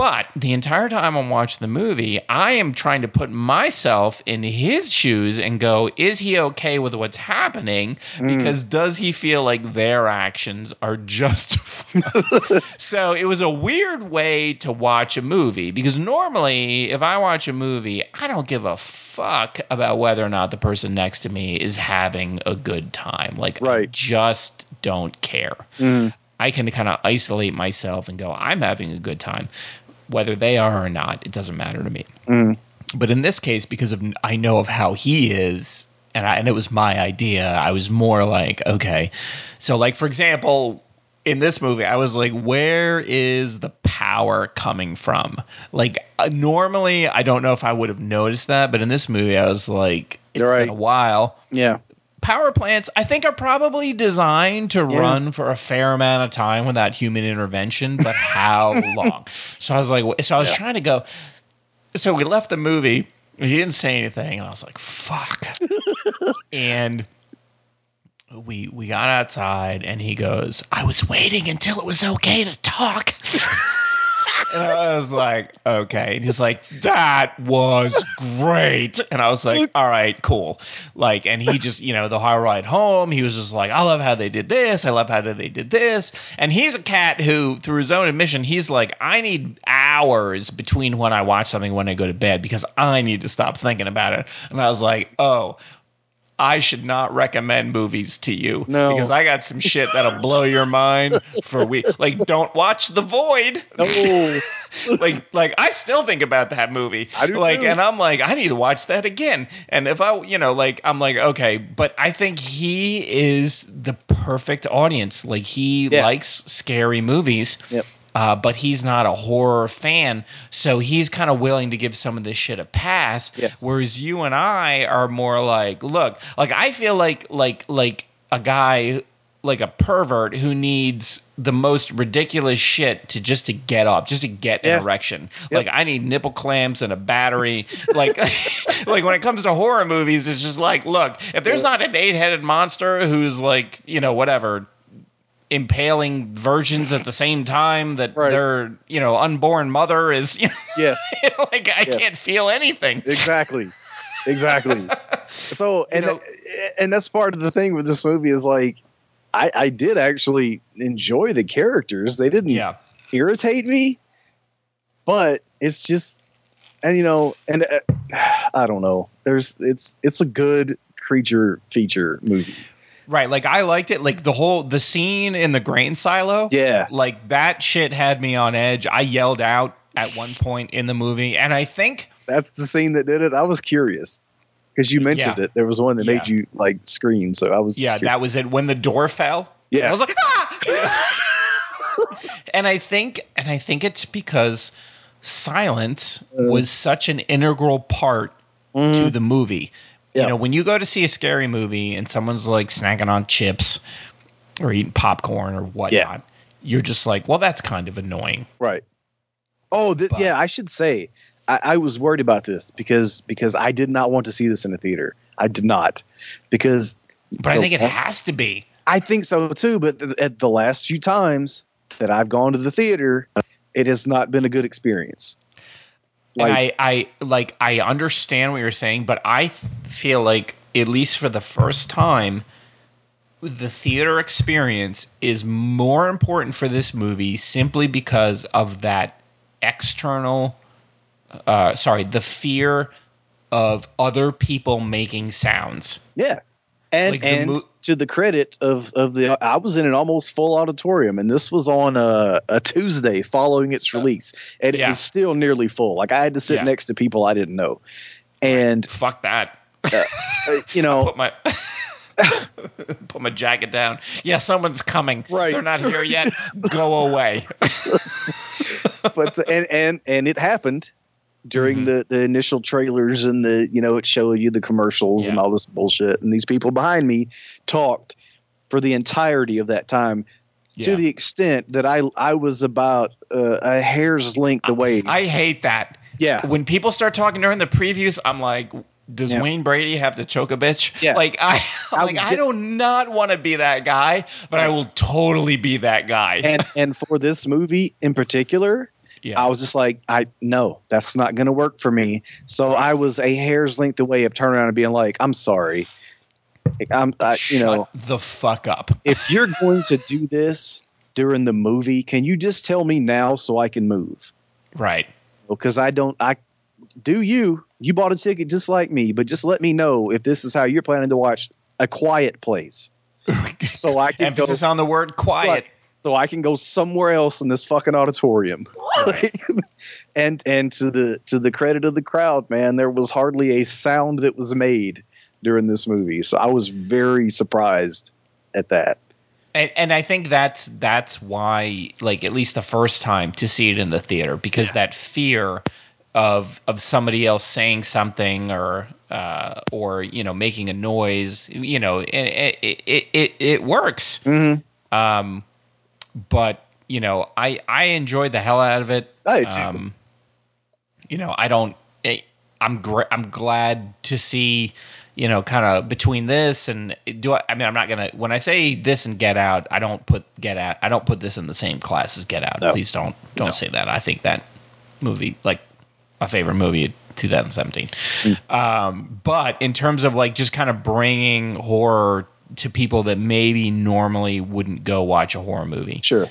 But the entire time I'm watching the movie, I am trying to put myself in his shoes and go, is he okay with what's happening? Because does he feel like their actions are justified? So it was a weird way to watch a movie, because normally if I watch a movie, I don't give a fuck about whether or not the person next to me is having a good time. Like, Right. I just don't care. Mm. I can kind of isolate myself and go, I'm having a good time. Whether they are or not, it doesn't matter to me. Mm. But in this case, because of I know of how he is, and I, and it was my idea, I was more like, okay. So, like, for example, in this movie, I was like, where is the power coming from? Like, uh, normally, I don't know if I would have noticed that, but in this movie, I was like, it's Right. been a while. Yeah. Power plants, I think, are probably designed to Yeah. run for a fair amount of time without human intervention, but how long? So I was like, so I was Yeah. trying to go. So we left the movie. He didn't say anything, and I was like, fuck. And we we got outside, and he goes, I was waiting until it was okay to talk. And I was like, okay. And he's like, that was great. And I was like, all right, cool. Like, and he just, you know, the whole ride home, he was just like, I love how they did this. I love how they did this. And he's a cat who, through his own admission, he's like, I need hours between when I watch something and when I go to bed because I need to stop thinking about it. And I was like, oh, I should not recommend movies to you. No. Because I got some shit that'll blow your mind for weeks. Like, don't watch The Void. No. like, like I still think about that movie. I do like, too. and I'm like, I need to watch that again. And if I, you know, like, I'm like, okay, but I think he is the perfect audience. Like, he Yeah. likes scary movies. Yep. Uh, but he's not a horror fan, so he's kind of willing to give some of this shit a pass. Yes. Whereas you and I are more like, look, like I feel like like like a guy, like a pervert who needs the most ridiculous shit to just to get up, just to get Yeah. an erection. Yep. Like I need nipple clamps and a battery. like like when it comes to horror movies, it's just like, look, if there's Yeah. not an eight-headed monster who's like, you know, whatever, impaling virgins at the same time that Right. their, you know, unborn mother is, you know, Yes. like I Yes. can't feel anything. Exactly. Exactly. So, and know- and that's part of the thing with this movie is like, I, I did actually enjoy the characters. They didn't Yeah. irritate me, but it's just, and you know, and uh, I don't know. There's, it's, it's a good creature feature movie. Right. Like I liked it. Like the whole, the scene in the grain silo. Yeah. Like that shit had me on edge. I yelled out at one point in the movie. And I think, That's the scene that did it. I was curious because you mentioned Yeah. it. There was one that Yeah. made you like scream. So I was, yeah, curious. that was it. When the door fell. Yeah. I was like, ah! and I think, and I think it's because silence Uh. was such an integral part Mhm. to the movie. Yeah. You know, when you go to see a scary movie and someone's like snacking on chips or eating popcorn or whatnot, Yeah. you're just like, well, that's kind of annoying. Right. Oh, th- But- yeah. I should say I, I was worried about this because because I did not want to see this in a theater. I did not because But I the think it last- has to be. I think so too. But th- at the last few times that I've gone to the theater, it has not been a good experience. And Like, I, I like I understand what you're saying, but I feel like at least for the first time, the theater experience is more important for this movie simply because of that external, uh, sorry, the fear of other people making sounds. yeah. And Like the and mo- to the credit of, of the, I was in an almost full auditorium, and this was on a, a Tuesday following its release, and Yeah. it was still nearly full. Like I had to sit Yeah. next to people I didn't know, and Fuck that. uh, you know, Put my put my jacket down. Yeah, someone's coming. Right. They're not here yet. Go away. but the, and and and it happened during Mhm. the the initial trailers, and the, you know, it showed you the commercials and Yeah. all this bullshit, and these people behind me talked for the entirety of that time, Yeah. to the extent that I I was about uh, a hair's length away. I hate that. yeah, When people start talking during the previews, I'm like, does Yeah. Wayne Brady have to choke a bitch? Yeah. Like I, I'm I like was I get- do not want to be that guy, but I will totally be that guy. and and for this movie in particular, Yeah. I was just like, I no, that's not going to work for me. So I was a hair's length away of turning around and being like, I'm sorry. I'm, I, you Shut know, the fuck up. if you're going to do this during the movie, can you just tell me now so I can move? Right. Because I don't, I do you, you bought a ticket just like me, but just let me know if this is how you're planning to watch A Quiet Place. So I can Emphasis go, on the word quiet. Right. So I can go somewhere else in this fucking auditorium. Right. and and to the to the credit of the crowd, man, there was hardly a sound that was made during this movie. So I was very surprised at that. And, and I think that's that's why, like, at least the first time to see it in the theater, because Yeah. that fear of of somebody else saying something or uh, or you know making a noise, you know, it it it, it, it works. Mm-hmm. Um, but you know, I I enjoyed the hell out of it. I did too. Um, you know, I don't. I, I'm gr- I'm glad to see. You know, kind of between this and do I? I mean, I'm not gonna. When I say this and Get Out, I don't put Get Out. I don't put this in the same class as Get Out. No. Please don't don't No. say that. I think that movie, like my favorite movie of twenty seventeen. Mm. Um, but in terms of like just kind of bringing horror to people that maybe normally wouldn't go watch a horror movie, Sure.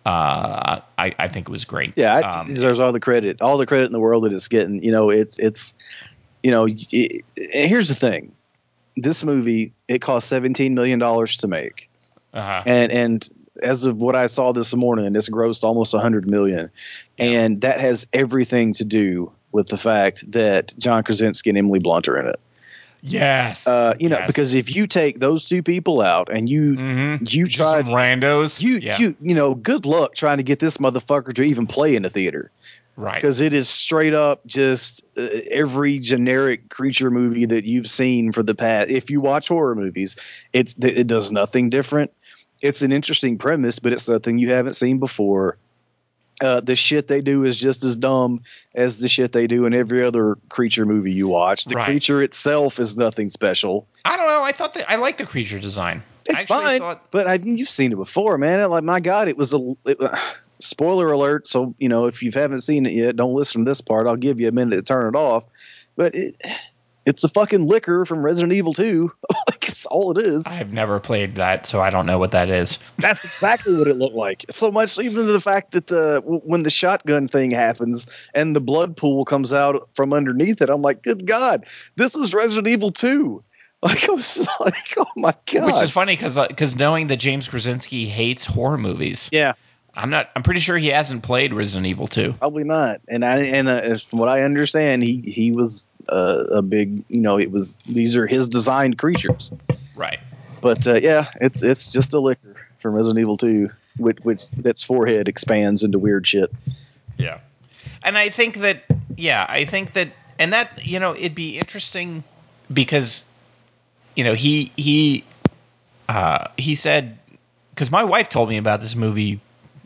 uh, I I think it was great. Yeah, it Um, deserves all the credit, all the credit in the world that it's getting. You know, it's it's, you know, it, here's the thing: this movie it cost seventeen million dollars to make, uh-huh. and and as of what I saw this morning, it's grossed almost a hundred million, Yeah. and that has everything to do with the fact that John Krasinski and Emily Blunt are in it. Yes. Uh, you know, Yes. because if you take those two people out and you Mm-hmm. you Just tried some randos. you yeah. you you know, good luck trying to get this motherfucker to even play in the theater. Right. Because it is straight up just uh, every generic creature movie that you've seen for the past. If you watch horror movies, it's it does nothing different. It's an interesting premise, but it's nothing you haven't seen before. Uh, the shit they do is just as dumb as the shit they do in every other creature movie you watch. The Right. creature itself is nothing special. I don't know. I thought that I liked the creature design. It's I actually fine, thought- but I mean, you've seen it before, man. Like, my God, it was a it, uh, spoiler alert. So, you know, if you haven't seen it yet, don't listen to this part. I'll give you a minute to turn it off. But it, it's a fucking liquor from Resident Evil two. Like, it's all it is. I've never played that, so I don't know what that is. That's exactly what it looked like. So much, even to the fact that the when the shotgun thing happens and the blood pool comes out from underneath it, I'm like, good God, this is Resident Evil two. Like, I was just like, oh my God. Which is funny because because knowing that James Krasinski hates horror movies, Yeah. I'm not. I'm pretty sure he hasn't played Resident Evil two. Probably not. And I and uh, as from what I understand, he he was uh, a big, you know, it was these are his designed creatures. Right. But uh, yeah, it's it's just a liquor from Resident Evil two, which, which that's forehead expands into weird shit. Yeah. And I think that yeah, I think that and that you know it'd be interesting because you know he he uh, he said because my wife told me about this movie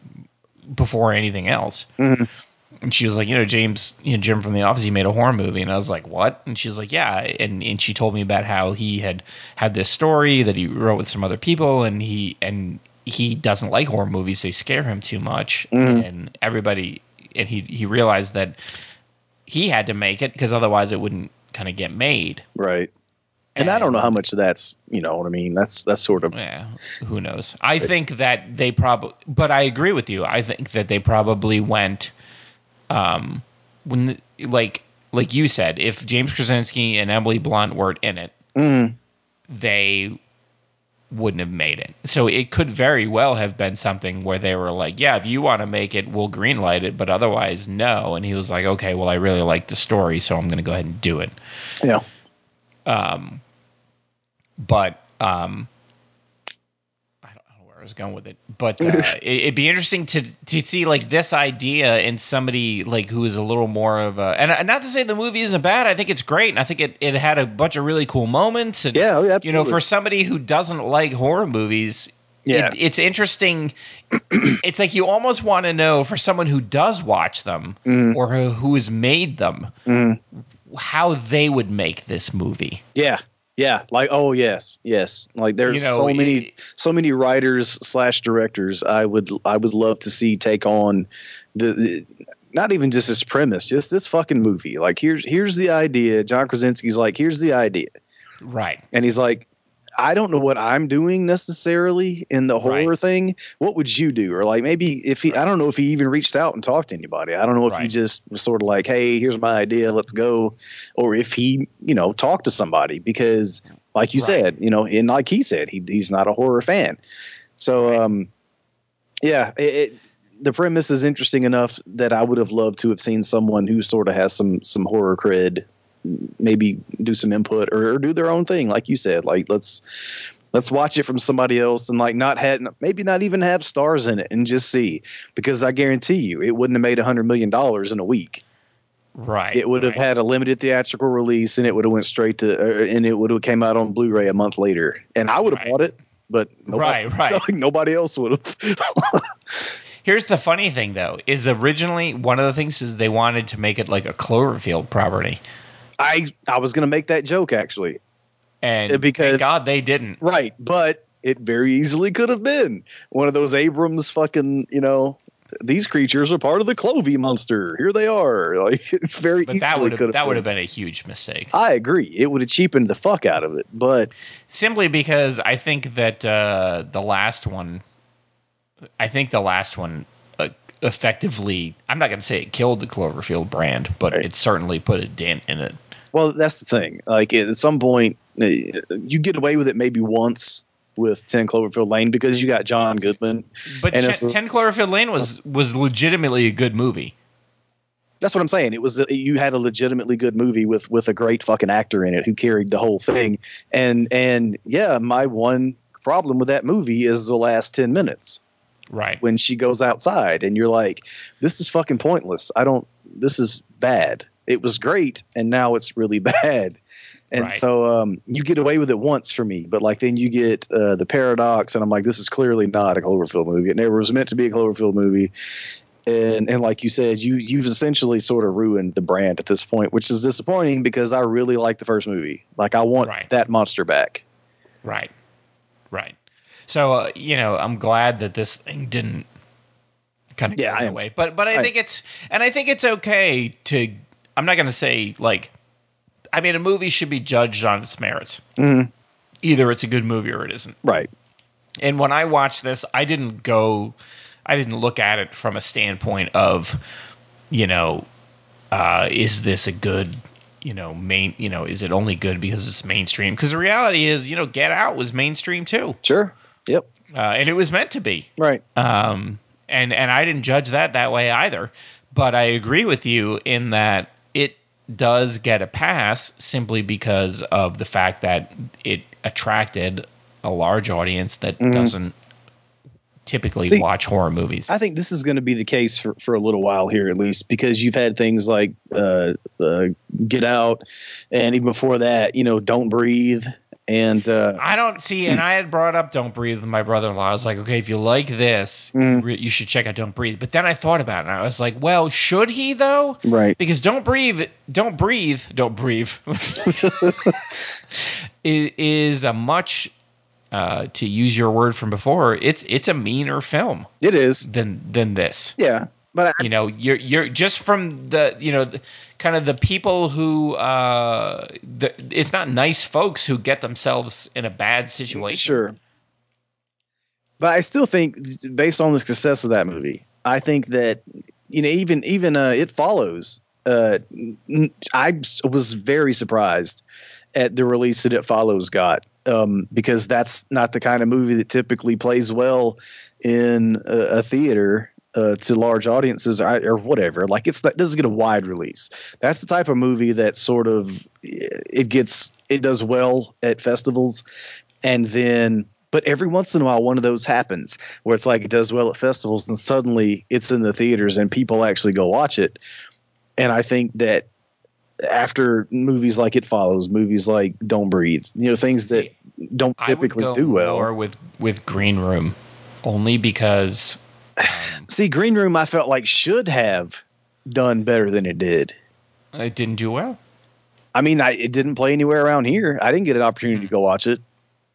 before anything else. Mm-hmm. And she was like, you know, James, you know, Jim from The Office, he made a horror movie. And I was like, what? And she was like, yeah. And and she told me about how he had had this story that he wrote with some other people, and he and he doesn't like horror movies. They scare him too much. Mm-hmm. And everybody, and he he realized that he had to make it because otherwise it wouldn't kind of get made. Right. And, and I don't know how much of that's, you know what I mean? That's that's sort of. Yeah, who knows? I think that they probably, but I agree with you. I think that they probably went, um, when the, like like you said, if James Krasinski and Emily Blunt weren't in it, Mm-hmm. they wouldn't have made it. So it could very well have been something where they were like, yeah, if you want to make it, we'll greenlight it, but otherwise, no. And he was like, okay, well, I really like the story, so I'm going to go ahead and do it. Yeah. Um, but um, I don't know where I was going with it. But uh, it, it'd be interesting to to see like this idea in somebody like who is a little more of a. And not to say the movie isn't bad. I think it's great, and I think it, it had a bunch of really cool moments. And, Yeah, oh, yeah, you know, absolutely. for somebody who doesn't like horror movies. Yeah. It, it's interesting. It's like you almost want to know for someone who does watch them Mhm. or who, who has made them Mhm. how they would make this movie. Yeah. Yeah. Like, oh yes, yes. Like there's You know, so many, it- so many writers slash directors I would, I would love to see take on the, the not even just this premise, just this fucking movie. Like, here's here's the idea. John Krasinski's like, here's the idea. Right. And he's like, I don't know what I'm doing necessarily in the horror Right. thing. What would you do? Or like maybe if he, I don't know if he even reached out and talked to anybody. I don't know if he Right. just was sort of like, hey, here's my idea, let's go. Or if he, you know, talked to somebody because like you Right. said, you know, and like he said, he, he's not a horror fan. So, Right. um, yeah, it, it, the premise is interesting enough that I would have loved to have seen someone who sort of has some, some horror cred, maybe do some input or, or do their own thing. Like you said, like, let's, let's watch it from somebody else and like not had, maybe not even have stars in it and just see, because I guarantee you it wouldn't have made a hundred million dollars in a week. Right. It would have right. had a limited theatrical release and it would have went straight to, uh, and it would have came out on Blu-ray a month later and I would have Right. bought it, but nobody, Right, right. like, nobody else would have. Here's the funny thing, though, is originally one of the things is they wanted to make it like a Cloverfield property. I, I was going to make that joke actually. And Because- thank God they didn't. Right, but it very easily could have been one of those Abrams fucking, you know, these creatures are part of the Clovey monster. Here they are. Like, it's very But easily that would could have have that would been. have been a huge mistake. I agree. It would have cheapened the fuck out of it. But Simply because I think that uh, the last one, I think the last one uh, effectively, I'm not going to say it killed the Cloverfield brand, but Right. it certainly put a dent in it. well, that's the thing. Like at some point, uh, you get away with it maybe once with ten Cloverfield Lane because you got John Goodman. But And Ch- it's- ten Cloverfield Lane was was legitimately a good movie. That's what I'm saying. It was you had a legitimately good movie with with a great fucking actor in it who carried the whole thing. And and yeah, my one problem with that movie is the last ten minutes Right. when she goes outside and you're like, this is fucking pointless. I don't. This is bad. It was great and now it's really bad. And Right. so um, you get away with it once for me, but like then you get uh, the paradox, and I'm like, this is clearly not a Cloverfield movie. It never was meant to be a Cloverfield movie. And and like you said, you you've essentially sort of ruined the brand at this point, which is disappointing because I really like the first movie. Like I want Right. that monster back. Right. Right. So uh, you know, I'm glad that this thing didn't kind of Yeah, go I that am. way. But but I, I- think it's and I think it's okay to. I'm not going to say like. I mean, a movie should be judged on its merits. Mhm. Either it's a good movie or it isn't. Right. And when I watched this, I didn't go, I didn't look at it from a standpoint of, you know, uh, is this a good, you know, main, you know, is it only good because it's mainstream? Because the reality is, you know, Get Out was mainstream too, Sure. Yep. uh, and it was meant to be. Right. Um, and and I didn't judge that that way either. But I agree with you in that it does get a pass simply because of the fact that it attracted a large audience that Mhm. doesn't typically See, watch horror movies. I think this is going to be the case for, for a little while here, at least, because you've had things like uh, uh, Get Out, and even before that, you know, Don't Breathe, and uh, I don't see, and I had brought up Don't Breathe with my brother-in-law. I was like, okay, if you like this, Mhm. you, re- you should check out Don't Breathe. But then I thought about it, and I was like, well, should he though? right. Because Don't Breathe, Don't Breathe, Don't Breathe is, is a much, uh, to use your word from before, it's it's a meaner film It is. than than this. Yeah. But I, You know, you're you're just from the you know the, kind of the people who uh, the, it's not nice folks who get themselves in a bad situation. sure. But I still think, based on the success of that movie, I think that, you know, even even uh, It Follows. Uh, n- I was very surprised at the release that It Follows got, um, because that's not the kind of movie that typically plays well in a, a theater uh, to large audiences or, or whatever. Like it's that doesn't get a wide release. That's the type of movie that sort of it gets it does well at festivals, and then. But every once in a while, one of those happens where it's like it does well at festivals, and suddenly it's in the theaters and people actually go watch it. And I think that after movies like It Follows, movies like Don't Breathe, you know, things that See, don't I would typically go do well. more with with Green Room, only because um, See, Green Room, I felt like should have done better than it did. it didn't do well. I mean, I, it didn't play anywhere around here. I didn't get an opportunity Mhm. to go watch it.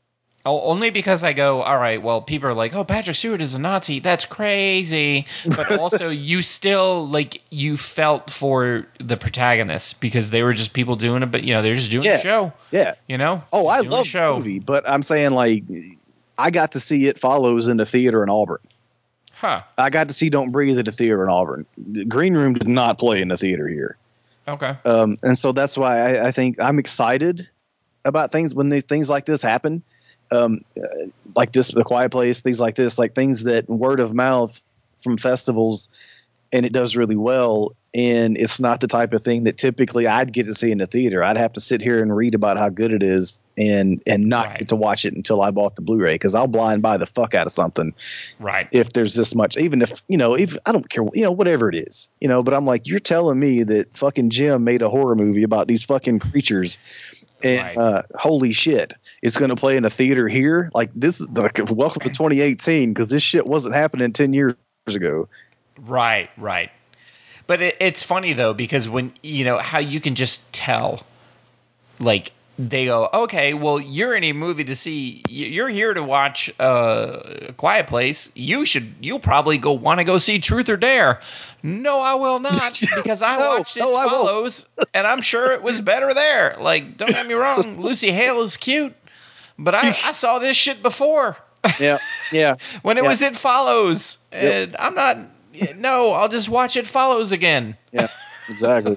Oh, only because I go, all right, well, people are like, oh, Patrick Stewart is a Nazi. That's crazy. But also, you still, like, you felt for the protagonists because they were just people doing it, but, you know, they're just doing Yeah. a show. Yeah. You know? Oh, Just I doing a love the show. movie, but I'm saying, like, I got to see It Follows in the theater in Auburn. Huh. I got to see Don't Breathe at the theater in Auburn. Green Room did not play in the theater here. Okay. Um, and so that's why I, I think I'm excited about things when they, things like this happen. Um, uh, like this, The Quiet Place, things like this, like things that word of mouth from festivals, and it does really well. And it's not the type of thing that typically I'd get to see in the theater. I'd have to sit here and read about how good it is and, and not Right. get to watch it until I bought the Blu-ray, because I'll blind buy the fuck out of something. Right. If there's this much, even if, you know, if I don't care, you know, whatever it is, you know, but I'm like, you're telling me that fucking Jim made a horror movie about these fucking creatures. And Right. uh, holy shit, it's going to play in a theater here. Like, this is like, welcome to twenty eighteen, because this shit wasn't happening ten years ago. Right, right. But it, it's funny, though, because when, you know, how you can just tell, like, they go, okay, well, you're in a movie to see, you're here to watch uh, A Quiet Place. You should, you'll probably go want to go see Truth or Dare. No, I will not, because I No, watched It no, I won't. Follows, and I'm sure it was better there. Like, don't get me wrong, Lucy Hale is cute, but I, I saw this shit before. Yeah, yeah. when it yeah. was It Follows, Yep. and I'm not, no, I'll just watch It Follows again. Yeah, exactly.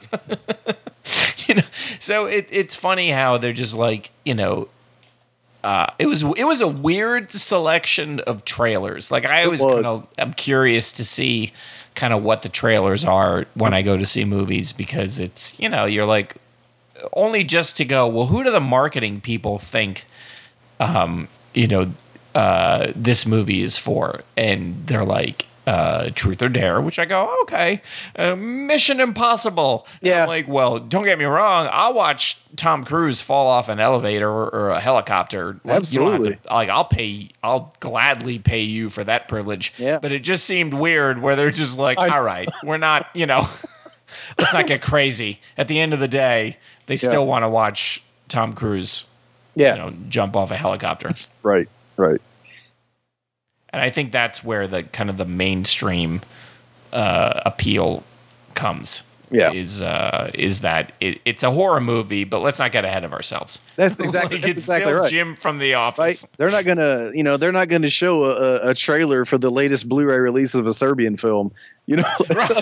you know, so it, it's funny how they're just like, you know, uh, it was it was a weird selection of trailers. Like I always kind of I'm curious to see kind of what the trailers are when I go to see movies, because it's, you know, you're like, only just to go, well, who do the marketing people think, um, you know, uh, this movie is for? And they're like, uh, Truth or Dare, which I go, okay, uh, Mission Impossible. And Yeah. I'm like, well, don't get me wrong, I'll watch Tom Cruise fall off an elevator or, or a helicopter. Absolutely. You don't have to, like, I'll pay, I'll gladly pay you for that privilege. Yeah. But it just seemed weird where they're just like, I- all right, we're not, you know, let's not get crazy. At the end of the day, they still want to watch Tom Cruise, Yeah. you know, jump off a helicopter. Right, right. And I think that's where the kind of the mainstream uh, appeal comes. Yeah. Is uh, is that it, it's a horror movie, but let's not get ahead of ourselves. That's exactly like that's it's exactly still right. Jim from The Office. Right? They're not gonna, you know, they're not gonna show a, a trailer for the latest Blu-ray release of a Serbian film. You know,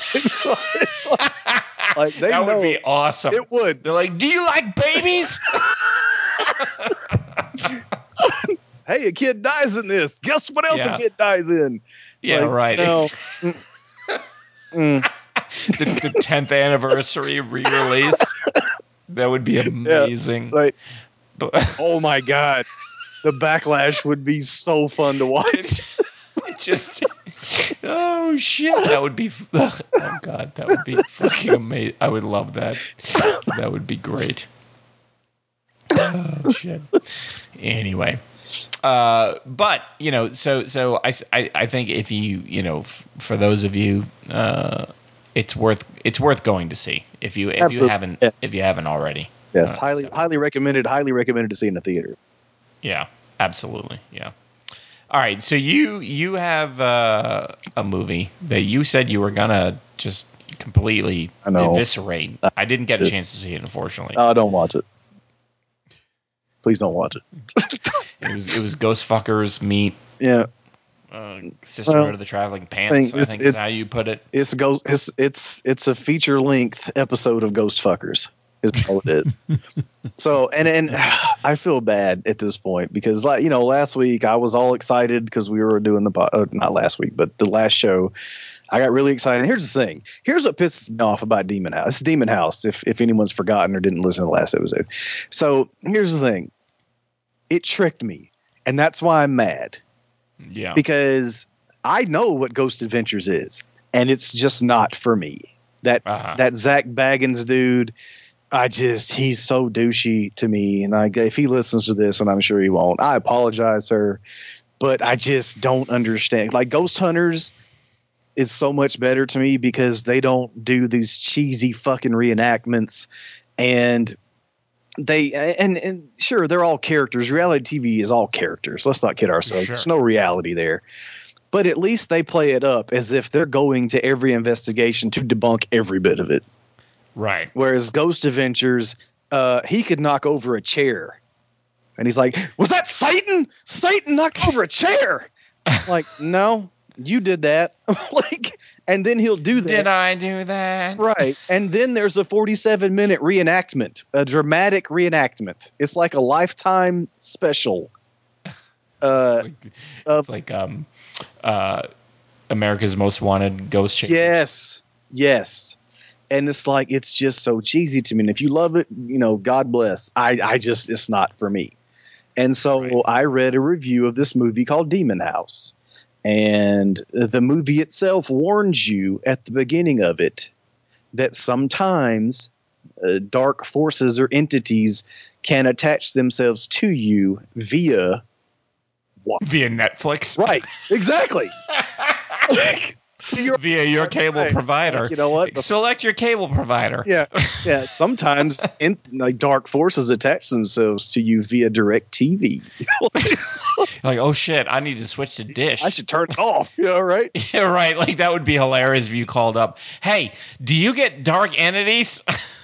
like they that would know be awesome. it would. They're like, do you like babies? Hey, a kid dies in this. Guess what else Yeah. a kid dies in? Yeah, Like, right. No. Mm. Mm. the, the tenth anniversary re-release. That would be amazing. Like, But oh my god, the backlash would be so fun to watch. it just, oh shit, that would be, oh god, that would be fucking amazing. I would love that. That would be great. Oh shit. Anyway. Uh, but you know, so so I, I, I think if you you know f- for those of you, uh, it's worth it's worth going to see if you if Absolutely. you haven't Yeah. if you haven't already. Yes, Uh, highly so, highly recommended. Highly recommended to see in the theater. yeah, absolutely, yeah. All right, so you you have uh, a movie that you said you were gonna just completely I know. eviscerate. I didn't get a chance to see it, unfortunately. Oh, don't watch it. Please don't watch it. It was it was Ghost Fuckers meet Yeah, uh, Sisterhood Well, of the Traveling Pants. thing- I it's- think is it's- how you put it. it's ghost. It's it's it's a feature length episode of Ghost Fuckers. Is all it is. So and and I feel bad at this point because, like, you know, last week I was all excited because we were doing the po- uh, not last week but the last show. I got really excited. Here's the thing. Here's what pisses me off about Demon House. It's Demon House. If if anyone's forgotten or didn't listen to the last episode. So here's the thing. It tricked me, and that's why I'm mad. Yeah. Because I know what Ghost Adventures is, and it's just not for me. That Uh-huh. that Zach Baggins dude, I just he's so douchey to me, and I if he listens to this, and I'm sure he won't, I apologize, sir, but I just don't understand. Like Ghost Hunters is so much better to me because they don't do these cheesy fucking reenactments, and they and, and sure they're all characters. Reality T V is all characters. Let's not kid ourselves. Sure. There's no reality there. But at least they play it up as if they're going to every investigation to debunk every bit of it. Right. Whereas Ghost Adventures, uh, he could knock over a chair. And he's like, was that Satan? Satan knocked over a chair. I'm like, no, you did that. Like, and then he'll do that. Did I do that? Right. And then there's a forty-seven minute reenactment, a dramatic reenactment. It's like a Lifetime special. Uh, It's of, like um, uh, America's Most Wanted Ghost Chaser. yes. Yes. And it's like, it's just so cheesy to me. And if you love it, you know, God bless. I, I just, it's not for me. And so Right. I read a review of this movie called Demon House. And the movie itself warns you at the beginning of it that sometimes uh, dark forces or entities can attach themselves to you via what? Via Netflix. Right. Exactly. So you're Via your cable right. provider. Like, you know what? Select your cable provider. Yeah. Yeah. Sometimes in, like dark forces attach themselves to you via direct T V. Like, oh shit, I need to switch to Dish. I should turn it off. You know, right? Yeah, right. Like that would be hilarious if you called up. Hey, do you get dark entities?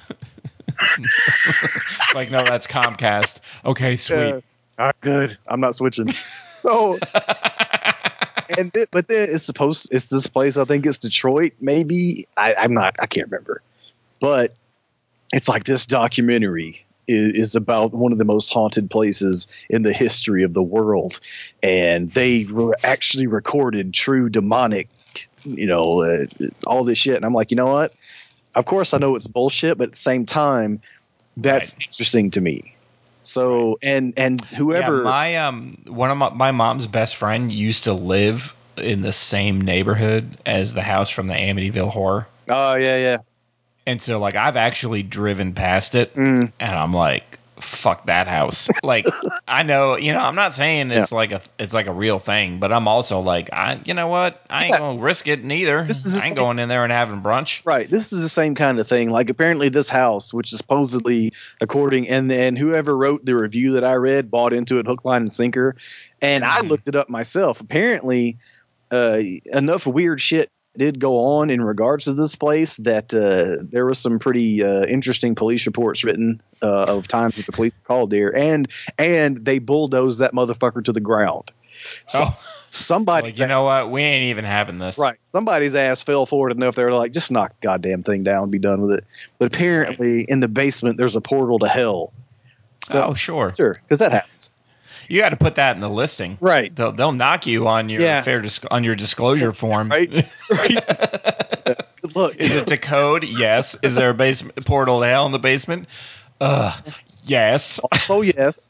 Like, no, that's Comcast. Okay, sweet. Uh, all right, good. I'm not switching. So, and th- but then it's supposed it's this place. I think it's Detroit. Maybe I, I'm not. I can't remember. But it's like this documentary is, is about one of the most haunted places in the history of the world, and they were actually recorded true demonic, you know, uh, all this shit. And I'm like, you know what? Of course, I know it's bullshit, but at the same time, that's Right. interesting to me. So and and whoever Yeah, my um one of my, my mom's best friend used to live in the same neighborhood as the house from the Amityville Horror. oh yeah yeah And so like I've actually driven past it mm, and I'm like, fuck that house. Like I know, you know, I'm not saying it's Yeah. like a it's like a real thing, but I'm also like, I you know what? I ain't Yeah. gonna risk it neither. This is the I ain't same- going in there and having brunch. right. This is the same kind of thing. Like apparently this house, which is supposedly according and then whoever wrote the review that I read bought into it hook line and sinker, and I Mhm. looked it up myself. Apparently, uh, enough weird shit did go on in regards to this place that uh, there was some pretty uh, interesting police reports written uh, of times that the police called there, and and they bulldozed that motherfucker to the ground. So Oh, somebody, like, you know what? We ain't even having this. right, somebody's ass fell forward enough they're like, just knock the goddamn thing down and be done with it. But apparently, in the basement, there's a portal to hell. So, Oh, sure. sure, because that happens. You got to put that in the listing. Right. They'll they'll knock you on your Yeah. fair dis- on your disclosure form. Right. Right. Good luck. Is it to code? Yes. Is there a basement portal to hell in the basement? Uh, yes. Oh yes.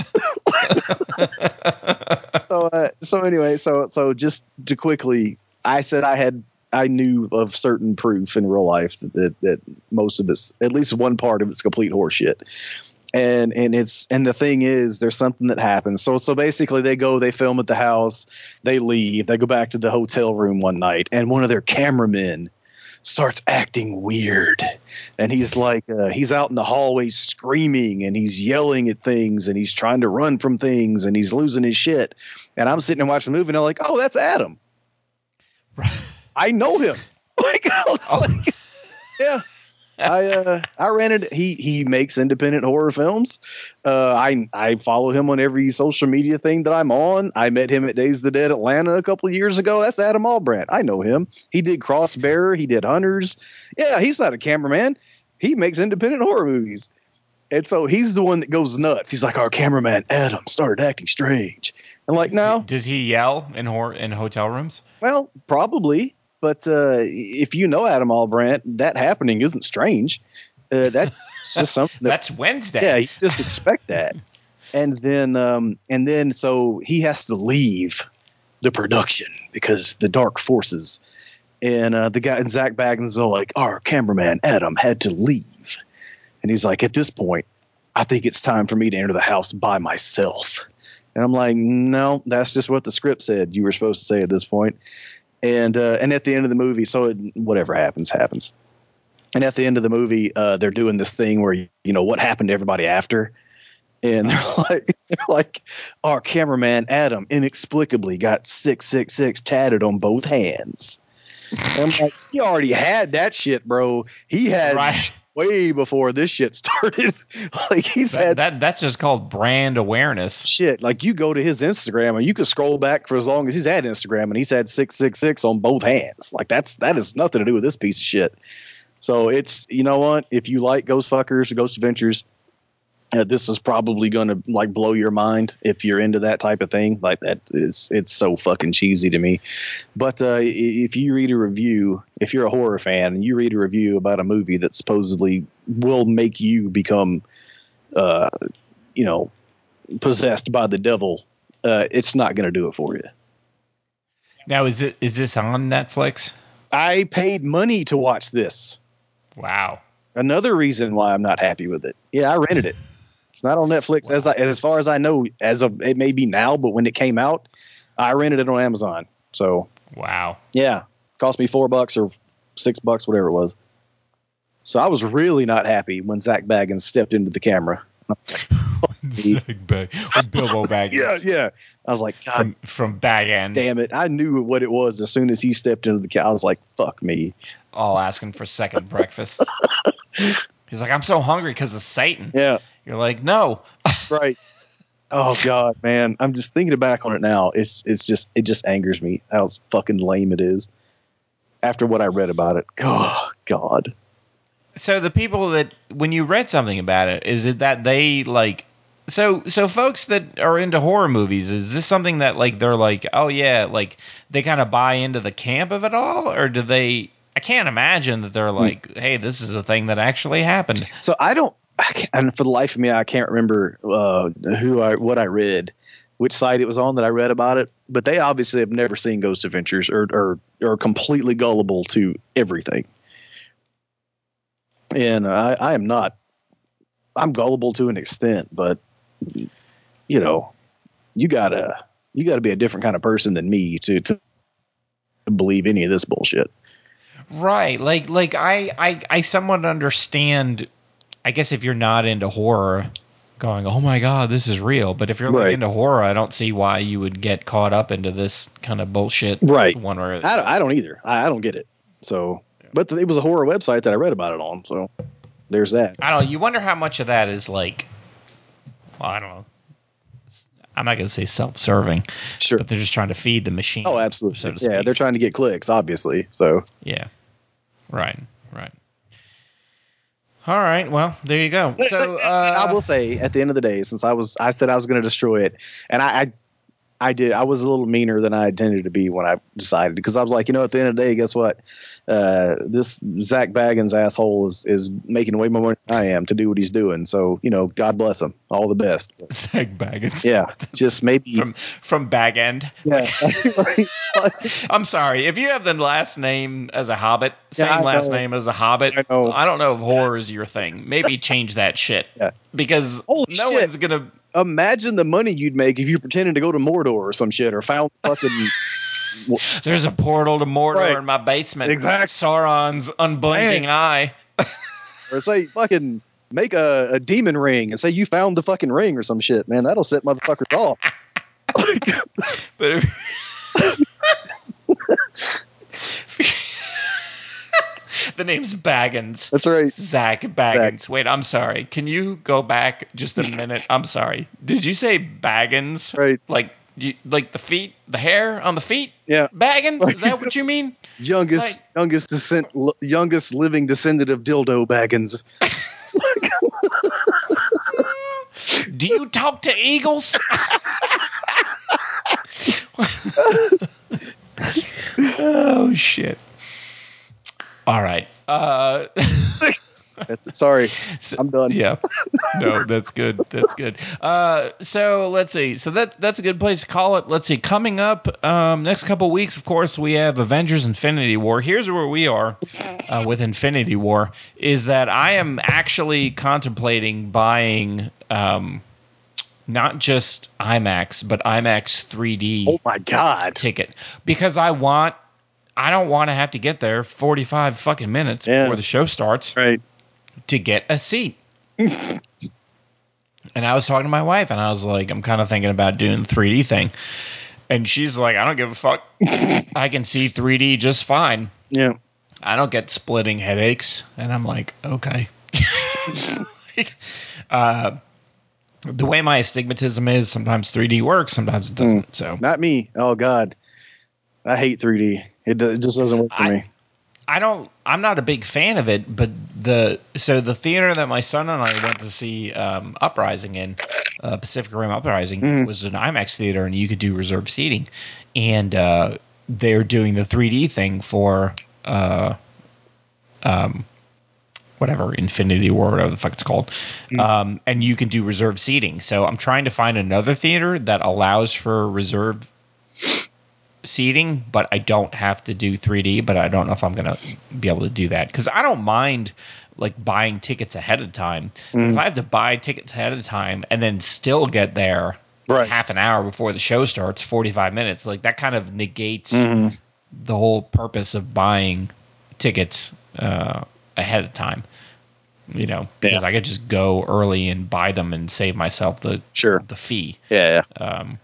so uh, so anyway, so so just to quickly, I said I had I knew of certain proof in real life that that most of it's at least one part of it's complete horseshit. And and it's and the thing is, there's something that happens. So so basically, they go, they film at the house, they leave, they go back to the hotel room one night, and one of their cameramen starts acting weird, and he's like, uh, he's out in the hallway screaming, and he's yelling at things, and he's trying to run from things, and he's losing his shit. And I'm sitting and watching the movie, and I'm like, oh, that's Adam. I know him. Like, I was Oh. like, yeah. I uh I rented he he makes independent horror films. Uh I I follow him on every social media thing that I'm on. I met him at Days of the Dead Atlanta a couple of years ago. That's Adam Albrandt. I know him. He did Crossbearer, he did Hunters. Yeah, he's not a cameraman. He makes independent horror movies. And so he's the one that goes nuts. He's like, our cameraman Adam started acting strange. I'm like, no. Does he yell in hor- in hotel rooms? Well, probably. But uh, if you know Adam Albrandt, that happening isn't strange. Uh, that's just something that, That's Wednesday. yeah, you just expect that. And then, um, and then, so he has to leave the production because the dark forces. And uh, the guy, and Zach Baggins is all like, our cameraman Adam had to leave. And he's like, at this point, I think it's time for me to enter the house by myself. And I'm like, no, that's just what the script said you were supposed to say at this point. And uh, and at the end of the movie, so it, whatever happens, happens. And at the end of the movie, uh, they're doing this thing where, you know, what happened to everybody after. And they're like, they're like, our cameraman Adam inexplicably got six six six tatted on both hands. And I'm like, he already had that shit, bro. He had Right. way before this shit started. Like he's That, had that that's just called brand awareness. shit. Like you go to his Instagram and you can scroll back for as long as he's had Instagram, and he's had six six six on both hands. Like that's that has nothing to do with this piece of shit. So it's, you know what? If you like Ghost Fuckers or Ghost Adventures, uh, this is probably going to like blow your mind if you're into that type of thing. Like that is, it's so fucking cheesy to me. But uh, if you read a review, if you're a horror fan and you read a review about a movie that supposedly will make you become, uh, you know, possessed by the devil, uh, it's not going to do it for you. Now, is it is this on Netflix? I paid money to watch this. Wow. Another reason why I'm not happy with it. Yeah, I rented it. It's not on Netflix Wow. as I, as far as I know. As of it may be now, but when it came out, I rented it on Amazon. So Wow. yeah, cost me four bucks or six bucks, whatever it was. So I was really not happy when Zach Baggins stepped into the camera. Zach Bag- or Bilbo Baggins. Yeah, yeah. I was like, God From from Bag End. damn it! I knew what it was as soon as he stepped into the camera. I was like, fuck me. All asking for second breakfast. He's like, I'm so hungry because of Satan. Yeah. You're like, no. Right. Oh God, man. I'm just thinking back on it now. It's it's just it just angers me how fucking lame it is. After what I read about it. Oh God. So the people that, when you read something about it, is it that they like, so so folks that are into horror movies, is this something that like they're like, oh yeah, like they kind of buy into the camp of it all, or do they? I can't imagine that they're like, hey, this is a thing that actually happened. So I don't, I can't, and for the life of me, I can't remember uh, who I what I read, which site it was on that I read about it. But they obviously have never seen Ghost Adventures or or are completely gullible to everything. And I, I am not. I'm gullible to an extent, but you know, you gotta you gotta be a different kind of person than me to to believe any of this bullshit. Right. Like like I, I I somewhat understand, I guess, if you're not into horror, going, oh my God, this is real. But if you're like Right. into horror, I don't see why you would get caught up into this kind of bullshit. Right. One or I don't, I don't either. I, I don't get it. So, but it was a horror website that I read about it on. So there's that. I don't know. You wonder how much of that is like, well, I don't know. I'm not going to say self-serving, Sure. but they're just trying to feed the machine. Oh, absolutely. So to Yeah, speak. they're trying to get clicks, obviously. So Yeah. Right. Right. All right. Well, there you go. But- So but uh, I will say, at the end of the day, since I was, I said I was going to destroy it, and I, I, I did. I was a little meaner than I intended to be when I decided, because I was like, you know, at the end of the day, guess what? Uh, this Zach Baggins asshole is is making way more money than I am to do what he's doing. So, you know, God bless him. All the best. Zach Baggins. Yeah, just maybe. From from Bag End. Yeah, right. I'm sorry. If you have the last name as a Hobbit, same Yeah, I last know. name as a Hobbit, I know. I don't know if horror is your thing. Maybe change that shit. Yeah. Because Holy no shit. one's gonna. Imagine the money you'd make if you pretended to go to Mordor or some shit, or found fucking. There's a portal to Mordor Right. in my basement. Exactly. Sauron's unblinking Man. eye. Or say fucking make a, a demon ring and say you found the fucking ring or some shit, man. That'll set motherfuckers off. But if, the name's Baggins. That's right. Zach Baggins. Wait, I'm sorry. Can you go back just a minute? I'm sorry. Did you say Baggins? Right. Like, do you, like the feet, the hair on the feet? Yeah. Baggins? Is that what you mean? Youngest youngest descent l- youngest living descendant of Dildo Baggins. Do you talk to eagles? Oh shit. All right. Uh, That's sorry. so- I'm done. Yeah. No, that's good. That's good. Uh, so let's see. So that that's a good place to call it. Let's see. Coming up um, next couple weeks, of course, we have Avengers: Infinity War. Here's where we are uh, with Infinity War. Is that I am actually contemplating buying um, not just IMAX, but IMAX three D Oh my god. ticket, because I want. I don't want to have to get there forty-five fucking minutes Yeah. before the show starts Right. to get a seat. And I was talking to my wife, and I was like, I'm kind of thinking about doing the three D thing. And she's like, I don't give a fuck. I can see three D just fine. Yeah. I don't get splitting headaches. And I'm like, okay. uh, the way my astigmatism is, sometimes three D works, sometimes it doesn't. Mm, so not me. Oh God, I hate three D. It, it just doesn't work for I, me. I don't. I'm not a big fan of it, but the so the theater that my son and I went to see um, Uprising in, uh, Pacific Rim Uprising, mm-hmm. was an IMAX theater, and you could do reserved seating, and uh, they're doing the three D thing for uh, um, whatever Infinity War, whatever the fuck it's called, mm-hmm. um, and you can do reserved seating. So I'm trying to find another theater that allows for reserved seating, but I don't have to do three D, but I don't know if I'm going to be able to do that, because I don't mind like buying tickets ahead of time. Mm. If I have to buy tickets ahead of time and then still get there right. half an hour before the show starts, forty-five minutes, like that kind of negates mm-hmm. the whole purpose of buying tickets uh, ahead of time. You know, because yeah. I could just go early and buy them and save myself the sure. the fee. Yeah, yeah. Um,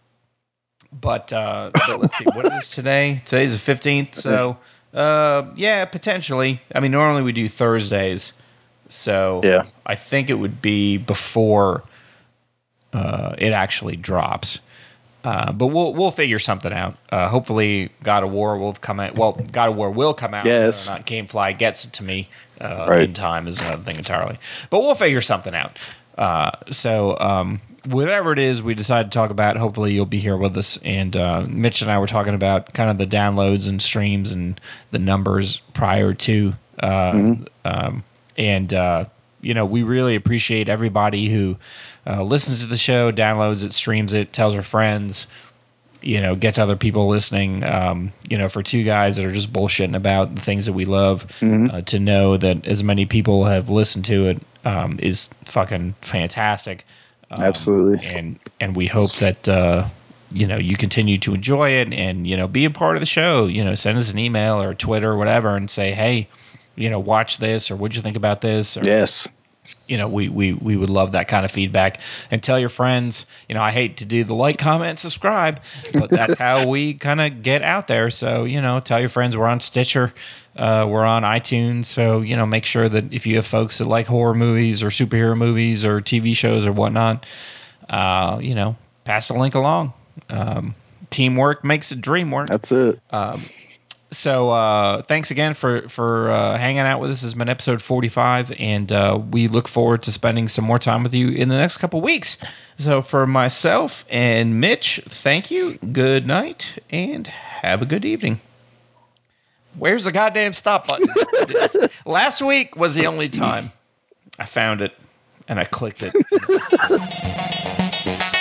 But, uh, but let's see, what is today? Today's the fifteenth, so uh, yeah, potentially. I mean, normally we do Thursdays, so yeah. I think it would be before uh, it actually drops. Uh, but we'll we'll figure something out. Uh, hopefully, God of War will come out. Well, God of War will come out. Yes. Whether or not GameFly gets it to me uh, right. in time is another thing entirely. But we'll figure something out. Uh, so um, whatever it is we decide to talk about, hopefully you'll be here with us. And uh, Mitch and I were talking about kind of the downloads and streams and the numbers prior to. Uh, mm-hmm. um, and, uh, you know, we really appreciate everybody who uh, listens to the show, downloads it, streams it, tells her friends, you know, gets other people listening. Um, you know, for two guys that are just bullshitting about the things that we love, mm-hmm. uh, to know that as many people have listened to it um, is fucking fantastic. Um, Absolutely. And and we hope that uh, you know, you continue to enjoy it and, you know, be a part of the show. You know, send us an email or Twitter or whatever and say, hey, you know, watch this, or what'd you think about this? Or, yes. You know, we, we, we would love that kind of feedback. And tell your friends. You know, I hate to do the like, comment, subscribe, but that's how we kind of get out there. So, you know, tell your friends we're on Stitcher. Uh, we're on iTunes. So, you know, make sure that if you have folks that like horror movies or superhero movies or T V shows or whatnot, uh, you know, pass the link along. Um, teamwork makes a dream work. That's it. Um, So uh, thanks again for for uh, hanging out with us. This has been episode forty-five, and uh, we look forward to spending some more time with you in the next couple weeks. So for myself and Mitch, thank you, good night, and have a good evening. Where's the goddamn stop button? Last week was the only time I found it, and I clicked it.